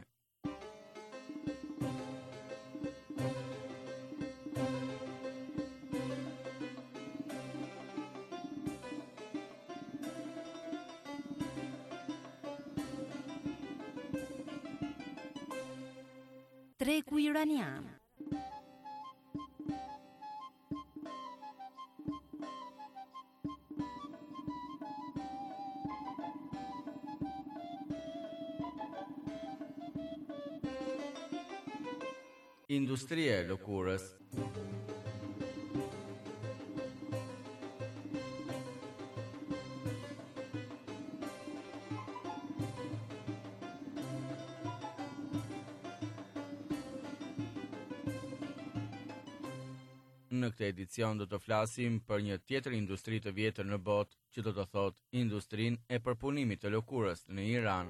Treku iranian. Industria e lëkurës. Në këtë edicion do të flasim për një tjetër industri të vjetër në botë, që do të thotë industrinë e përpunimit të lëkurës në Iran.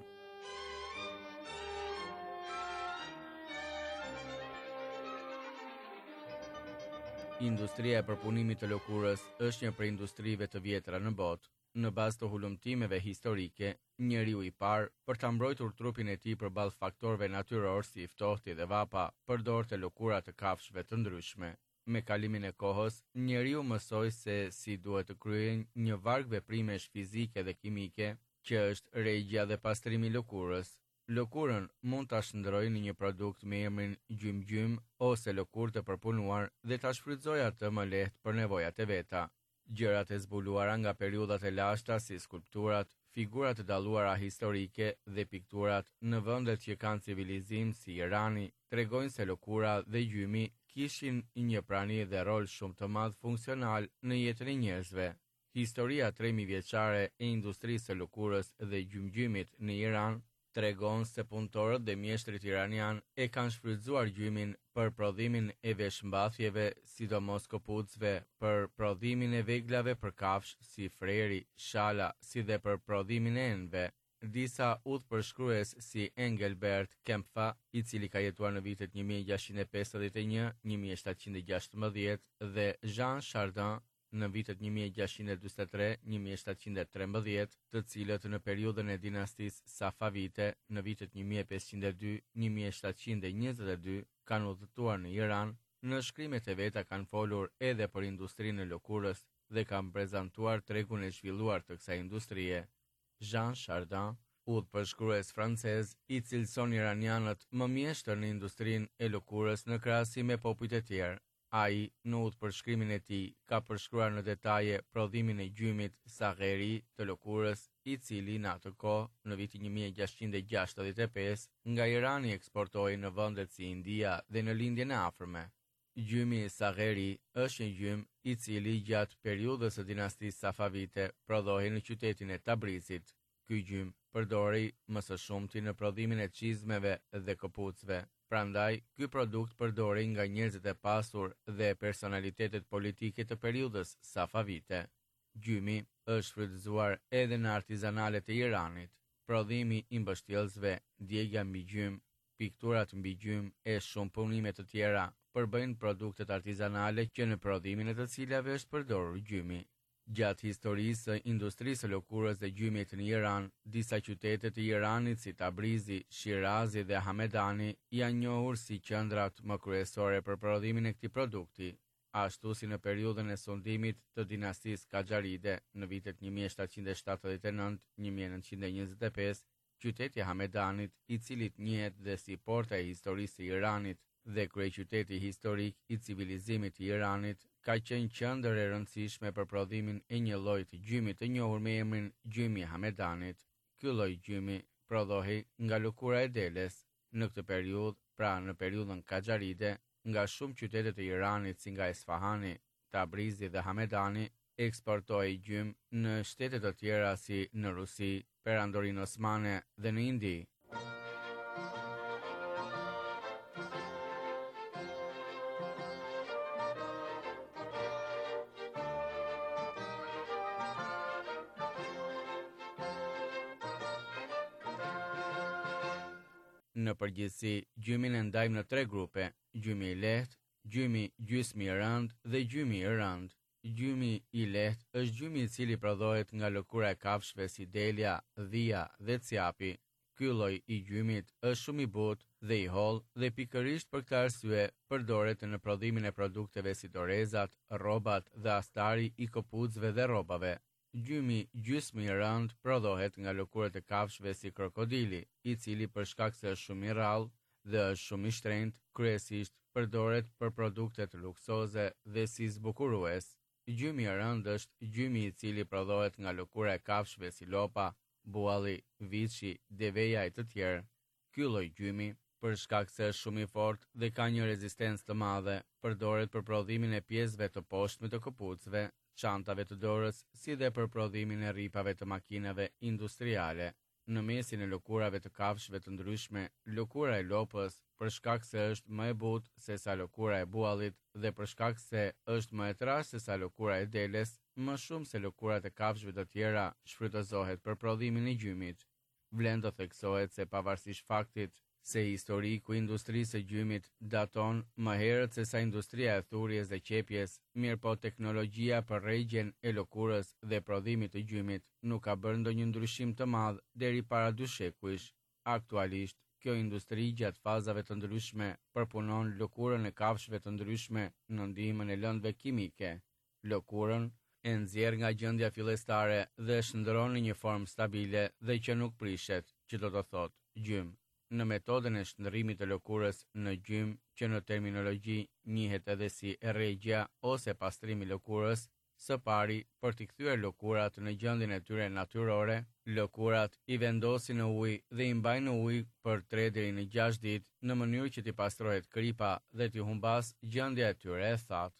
Industria e përpunimit të lëkurës është një prej industrive të vjetra në botë. Në bazë të hulumtimeve historike, njeriu i parë, për ta mbrojtur trupin e tij përballë faktorëve natyror si ftohti dhe vapa, përdorte lëkura të kafshëve të ndryshme. Me kalimin e kohës, njeriu mësoi se si duhet të kryejnë një varg veprimesh fizike dhe kimike, që është rregjja dhe pastrimi i lëkurës. Lëkurën mund ta shndrojë në një produkt me emrin gjymgjym ose lëkurë të përpunuar dhe ta shfrytëzojë atë më lehtë për nevojat e veta. Gjërat e zbuluara nga periudhat e lashta si skulpturat, figurat të dalluara historike dhe pikturat në vendet që kanë civilizim si Irani tregojnë se lëkura dhe gjymi kishin një prani dhe rol shumë të madh funksional në jetën e njerëzve. Historia tre mijë vjeçare e industrisë së lëkurës dhe gjymgjymit në Iran tregon se punëtorët dhe mjeshtrit iranian e kanë shfrytzuar gjymin për prodhimin e veshmbathjeve, sidomos kopucëve, për prodhimin e veglave për kafsh si freri, shala, si dhe për prodhimin e enëve. disa udhpërshkrues si Engelbert Kempfa, i cili ka jetuar në vitet një mijë e gjashtëqind e pesëdhjetë e një - një mijë e shtatëqind e gjashtëmbëdhjetë dhe Jean Chardin në vitet një mijë e gjashtëqind e dymbëdhjetë e tre - një mijë e shtatëqind e trembëdhjetë, të cilët në periudhën e dinastisë Safavide në vitet një mijë e pesëqind e dy - një mijë e shtatëqind e njëzet e dy kanë udhëtuar në Iran. Në shkrimet e veta kanë folur edhe për industrinë e lëkurës dhe kanë prezantuar tregun e zhvilluar të kësaj industrie. Jean Chardin, udhpërshkrues francez, i cilëson iranianët më mjeshtër në industrinë e lëkurës në krahasim me popujt e tjerë. Ai, në udhpërshkrimin e tij, ka përshkruar në detaje prodhimin e gjymit Sagheri të lëkurës, i cili në atë kohë, në vitin një mijë e gjashtëqind e gjashtëdhjetë e pesë, nga Irani eksportoi në vendet si India dhe në lindjen e afërme. Gjymi Sagheri është një gjym i cili gjatë periudhës së dinastisë Safavite prodhoi në qytetin e Tabrizit. Ky gjym përdori më së shumti në prodhimin e çizmeve dhe këpucëve. Prandaj, ky produkt përdori nga njerëzit e pasur dhe personalitetet politike të periudhës Safavite. Gjymi është shfrytëzuar edhe në artizanalet e Iranit. Prodhimi i mbështjellësve, djegja mbi gjym, pikturat mbi gjym e shumë punime të tjera përbëjnë produktet artizanale që në prodhimin e të cilave është përdorur gjymi. Gjatë historisë së industrisë së lëkurës dhe gjymit në Iran, disa qytete të Iranit si Tabrizi, Shirazi dhe Hamedani janë njohur si qendrat më kryesore për prodhimin e këtij produkti, ashtu si në periudhën e sundimit të dinastisë Qajaride në vitet një mijë e shtatëqind e shtatëdhjetë e nëntë - një mijë e nëntëqind e njëzet e pesë, qyteti i Hamedanit, i cili njihet dhe si porta e historisë së Iranit dhe kryeqyteti historik i civilizimit të Iranit, ka qenë qendër e rëndësishme për prodhimin e një lloji të gjymit të njohur me emrin gjymi i Hamedanit. Ky lloj gjymi prodhohej nga lëkura e deles. Në këtë periudhë, pra në periudhën Qajaride, nga shumë qytete të Iranit si nga Esfahani, Tabrizi dhe Hamedani, eksportohej gjym në shtete të tjera si në Rusi, Perandorinë Osmane dhe në Indi. Në përgjithësi, gjymin e ndajmë në tre grupe: gjymi i lehtë, gjymi gjysmë i rënd dhe gjymi i rënd. Gjymi i lehtë është gjymi i cili prodhohet nga lëkura e kafshëve si delja, dhia dhe ciapi. Ky lloj i gjymit është shumë i butë dhe i hollë dhe pikërisht për këtë arsye përdoret në prodhimin e produkteve si dorezat, rrobat dhe astari i këpucëve dhe rrobave. Gjymi gjysmë i rënd prodhohet nga lëkurët e kafshëve si krokodili, i cili për shkak se është shumë i rrallë dhe është shumë i shtrenjtë, kryesisht përdoret për produkte të luksoze dhe si zbukurues. Gjymi i rënd është gjymi i cili prodhohet nga lëkura e kafshëve si lopa, bualli, viçi, deveja e të tjerë. Ky lloj gjymi, për shkak se është shumë i fortë dhe ka një rezistencë të madhe, përdoret për prodhimin e pjesëve të poshtme të këpucëve, çantave të dorës, si dhe për prodhimin e rripave të makinave industriale. Në mesin e lëkurave të kafshëve të ndryshme, lëkura e lopës, për shkak se është më e butë se sa lëkura e buallit dhe për shkak se është më e trashë se sa lëkura e deles, më shumë se lëkurat e kafshëve të tjera, shfrytëzohet për prodhimin e gjymit. Vlen të theksohet se pavarësisht faktit se historiku i industrisë së gjymit daton më herët se sa industria e thurjes dhe qepjes, mirë po teknologjia për rregjen e lëkurës dhe prodhimit të gjymit nuk ka bërë ndonjë ndryshim të madh deri para dy shekujsh. Aktualisht, kjo industri gjatë fazave të ndryshme përpunon lëkurën e kafshëve të ndryshme në ndihmën e lëndëve kimike. Lëkurën e nxjerr nga gjendja fillestare dhe e shndron në një formë stabile dhe që nuk prishet, që do të thotë gjym. Në metodën e shndërrimit të lëkurës në gjym, që në terminologji njihet edhe si erregja ose pastrimi i lëkurës, së pari, për t'i kthyer lëkurat në gjendjen e tyre natyrore, lëkurat i vendosin në ujë dhe i mbajnë në ujë për tre deri në gjashtë ditë në mënyrë që t'i pastrohet kripa dhe t'i humbas gjendja e tyre e thatë.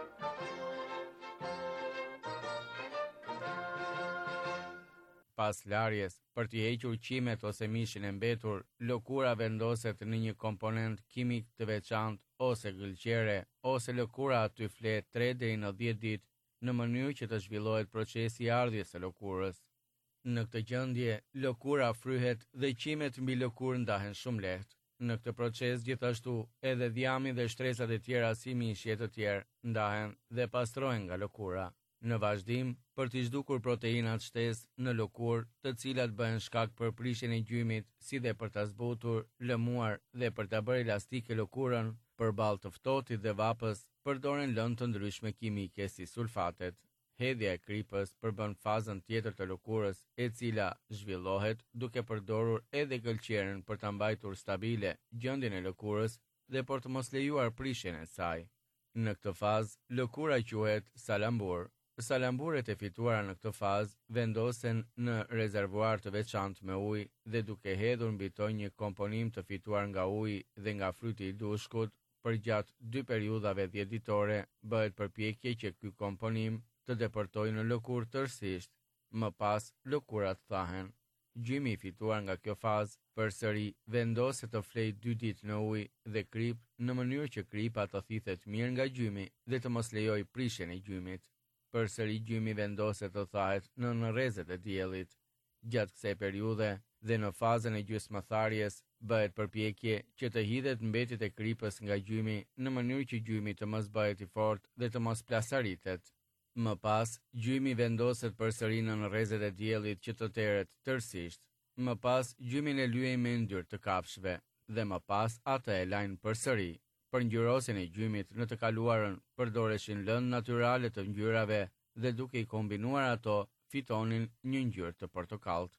Pas larjes, për t'i hequr qimet ose mishin e mbetur, lëkura vendoset në një komponent kimik të veçantë ose gëlqere, ose lëkura aty flet tre deri në dhjetë ditë në mënyrë që të zhvillohet procesi i ardhjes së lëkurës. Në këtë gjendje, lëkura fryhet dhe qimet mbi lëkurë ndahen shumë lehtë. Në këtë proces gjithashtu edhe dhjami dhe shtresat e tjera si mishi e të tjerë ndahen dhe pastrohen nga lëkura. Në vazhdim, për t'i zhdukur proteinat shtesë në lëkurë, të cilat bëhen shkak për prishjen e gjymit, si dhe për ta zbutur, lëmuar dhe për ta bërë elastike lëkurën, përballë të ftohtit dhe vapës, përdoren lëndë të ndryshme kimike si sulfatet. Hedhja e kripës përbën fazën tjetër të lëkurës, e cila zhvillohet duke përdorur edhe gëlqerën për ta mbajtur stabile gjendjen e lëkurës dhe për të mos lejuar prishjen e saj. Në këtë fazë, lëkura quhet salambur. Salamburet e fituara në këtë fazë vendosen në rezervuar të veçantë me ujë dhe duke hedhur mbi to një komponim të fituar nga uji dhe nga fryti i dushkut, përgjatë dy periudhave dhjetë ditore, bëhet përpjekje që ky komponim të deportojë në lëkurë tërësisht. Më pas, lëkurat thahen. Gjymi i fituar nga kjo fazë përsëri vendoset të flejë dy ditë në ujë dhe krip në mënyrë që kripa të thithet mirë nga gjymi dhe të mos lejojë prishjen e gjymit. Përsëri gjymi vendoset të thahet në në rrezet e diellit. Gjatë kësaj periudhe dhe në fazën e gjysmëtharjes bëhet përpjekje që të hidhet mbetjet e kripës nga gjymi në mënyrë që gjymi të mos bëhet i fortë dhe të mos plasaritet. Më pas, gjymi vendoset përsëri në në rrezet e diellit që të terret tërësisht. Më pas, gjymin e lyejnë me ndyrë të kafshëve dhe më pas atë e lajnë përsëri. Për ngjyrosjen e gjymit në të kaluarën përdoreshin lëndë natyrale të ngjyrave dhe duke i kombinuar ato fitonin një ngjyrë të portokallt.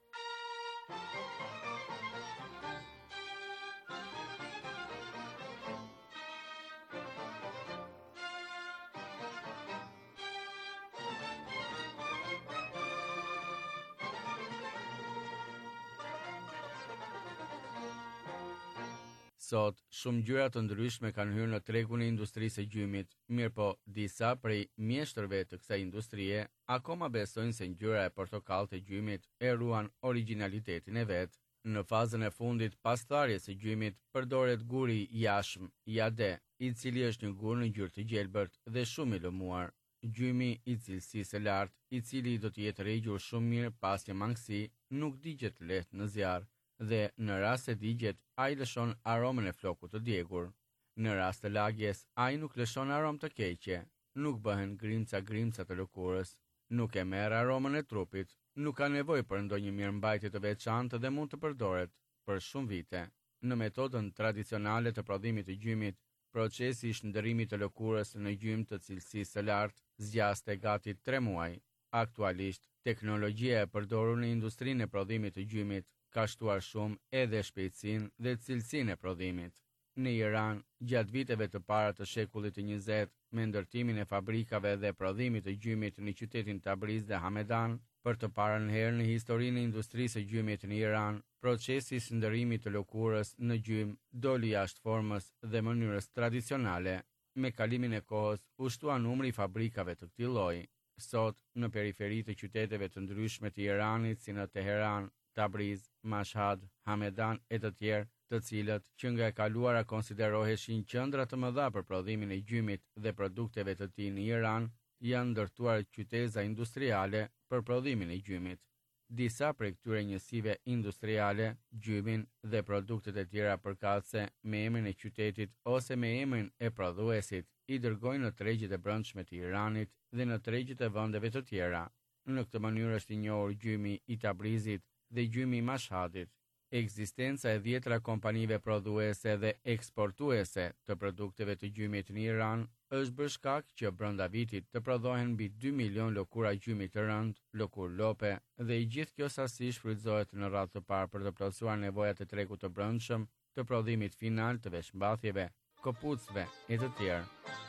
Sot, shumë ngjyra të ndryshme kanë hyrë në tregun e industrisë së gjymit, mirë po disa prej mjeshtërve të kësaj industrie akoma besojnë se ngjyra e portokallt e gjymit e ruan origjinalitetin e vet. Në fazën e fundit pas tharjes së gjymit përdoret guri jashtëm, jade, i cili është një gur në ngjyrë të gjelbërt dhe shumë i lëmuar. Gjymi i cilësisë së lartë, i cili do të jetë rregjur shumë mirë pas një mangësi, nuk digjet lehtë në zjarr dhe në rast se digjet, ai lëshon aromën e flokut të djegur. Në rast të lagjes, ai nuk lëshon aromë të keqe, nuk bëhen grimca grimca të lëkurës, nuk e merr aromën e trupit, nuk ka nevojë për ndonjë mirëmbajtje të veçantë dhe mund të përdoret për shumë vite. Në metodën tradicionale të prodhimit të gjymit, procesi i shndërrimit të lëkurës në gjym të cilësisë së lartë zgjaste gati tre muaj. Aktualisht, teknologjia e përdorur në industrinë e prodhimit të gjymit ka shtuar shumë edhe shpejtësinë dhe cilësinë e prodhimit. Në Iran, gjatë viteve të para të shekullit të njëzet, me ndërtimin e fabrikave dhe prodhimit të gjymit në qytetin Tabriz dhe Hamedan, për të parën herë në historinë e industrisë së gjymit në Iran, procesi i shndërrimit të lëkurës në gjym doli jashtë formës dhe mënyrës tradicionale. Me kalimin e kohës, u shtua numri i fabrikave të këtij lloji. Sot, në periferi të qyteteve të ndryshme të Iranit si në Teheran, Tabriz, Mashhad, Hamedan e të tjerë, të cilët që nga e kaluara konsideroheshin qendra të mëdha për prodhimin e gjymit dhe produkteve të tij në Iran, janë ndërtuar qyteza industriale për prodhimin e gjymit. Disa prej këtyre njësive industriale, gjymin dhe produktet e tjera përkatëse me emrin e qytetit ose me emrin e prodhuesit, i dërgojnë në tregjet e brendshme të Iranit dhe në tregjet e vendeve të tjera. Në këtë mënyrë është i njohur gjymi i Tabrizit dhe gjymi i Mashhadit. Ekzistenca e dhjetra kompanive prodhuese dhe eksportuese të produkteve të gjymit në Iran është bërë shkak që brenda vitit të prodhohen mbi dy milion lëkura gjymi të rënd, lëkurë lope, dhe i gjithë kjo sasi shfrytëzohet në radhë të parë për të plotësuar nevojat e tregut të brendshëm, të prodhimit final të veshmbathjeve, këpucëve e të tjerë.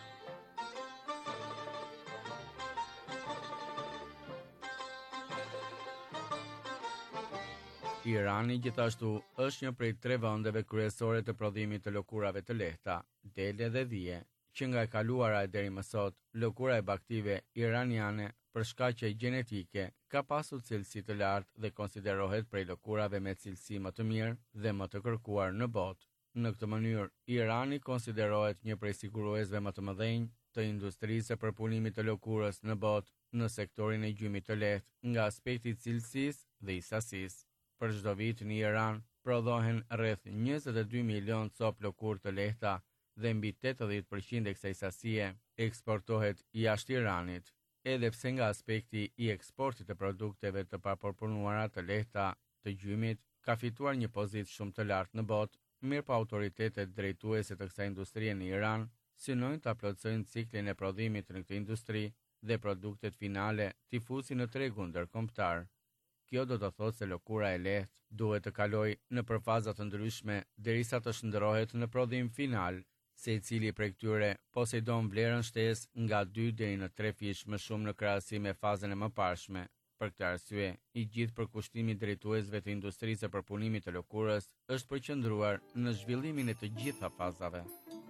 Irani gjithashtu është një prej tre vendeve kryesore të prodhimit të lëkurave të lehta, dele dhe dhije, që nga e kaluara deri më sot, lëkura e baktive iraniane për shkaqe gjenetike ka pasur cilësi të lartë dhe konsiderohet prej lëkurave me cilësi më të mirë dhe më të kërkuar në botë. Në këtë mënyrë, Irani konsiderohet një prej siguruesve më të mëdhenj të industrisë së përpunimit të lëkurës në botë në sektorin e gjymit të lehtë nga aspekti i cilësisë dhe i sasisë. Për çdo vit në Iran prodhohen rreth njëzet e dy milion copë lëkurë të lehta dhe mbi tetëdhjetë përqind e kësaj sasie eksportohet jashtë Iranit. Edhe pse nga aspekti i eksportit të produkteve të papërpunuara të lehta të gjymit ka fituar një pozitë shumë të lartë në botë, mirë pa autoritetet drejtuese të kësaj industrie në Iran synojnë të plotësojnë ciklin e prodhimit në këtë industri dhe produktet finale t'i fusin në tregun ndërkombëtar. Kjo do të thotë se lëkura e lehtë duhet të kalojë në përfaza të ndryshme derisa të shndërrohet në prodhim final, secili prej këtyre posedon vlerën shtesë nga dy deri në tre fish më shumë në krahasim me fazën e mëparshme. Për këtë arsye, i gjithë përkushtimi drejtuesve të industrisë së përpunimit të lëkurës është përqendruar në zhvillimin e të gjitha fazave.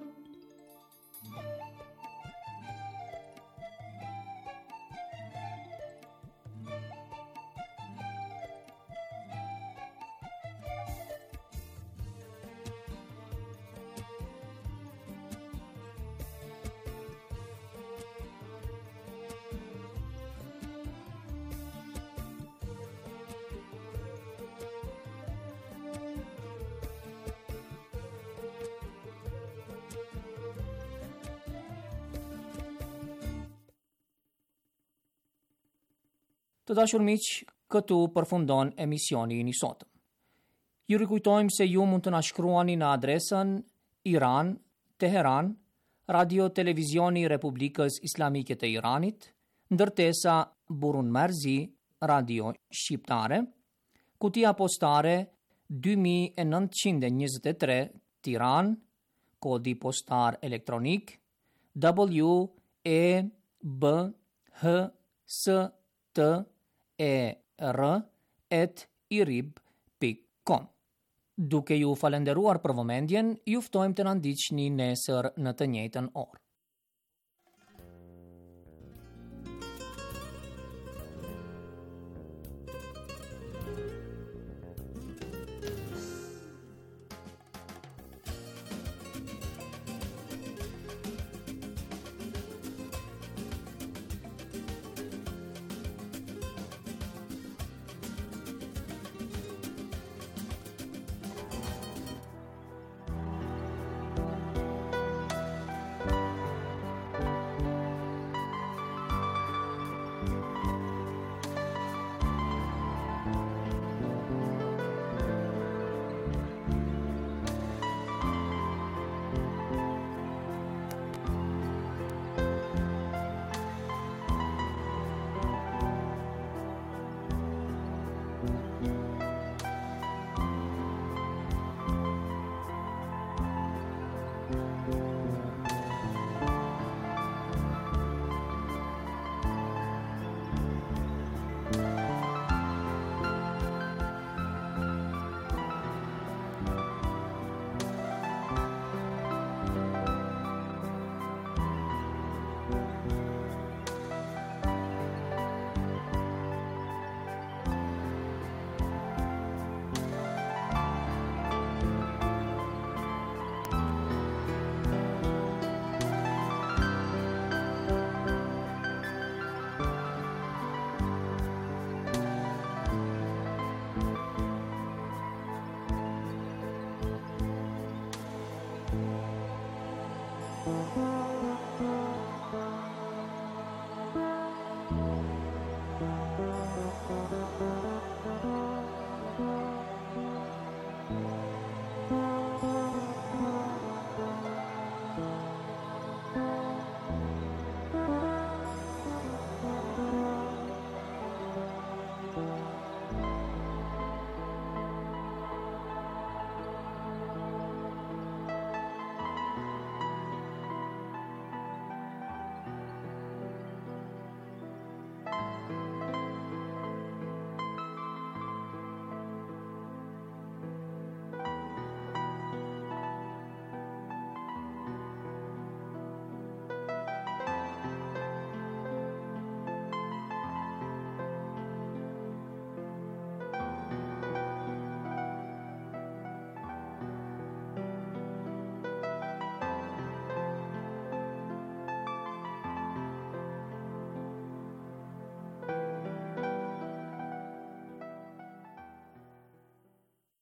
Të dashur miq, këtu përfundon emisioni i sotëm. Ju rikujtojmë se ju mund të na shkruani në adresën Iran, Teheran, Radio Televizioni Republikës Islamike të Iranit, ndërtesa Burun Merzi, Radio Shqiptare, kutia postare dy mijë e nëntëqind e njëzet e tre, Tiranë, kodi postar elektronik W E B H S T E R at irib dot com. Duke ju falenderuar për vëmendjen, ju ftojmë të na ndiqni nesër në të njëjtën orë.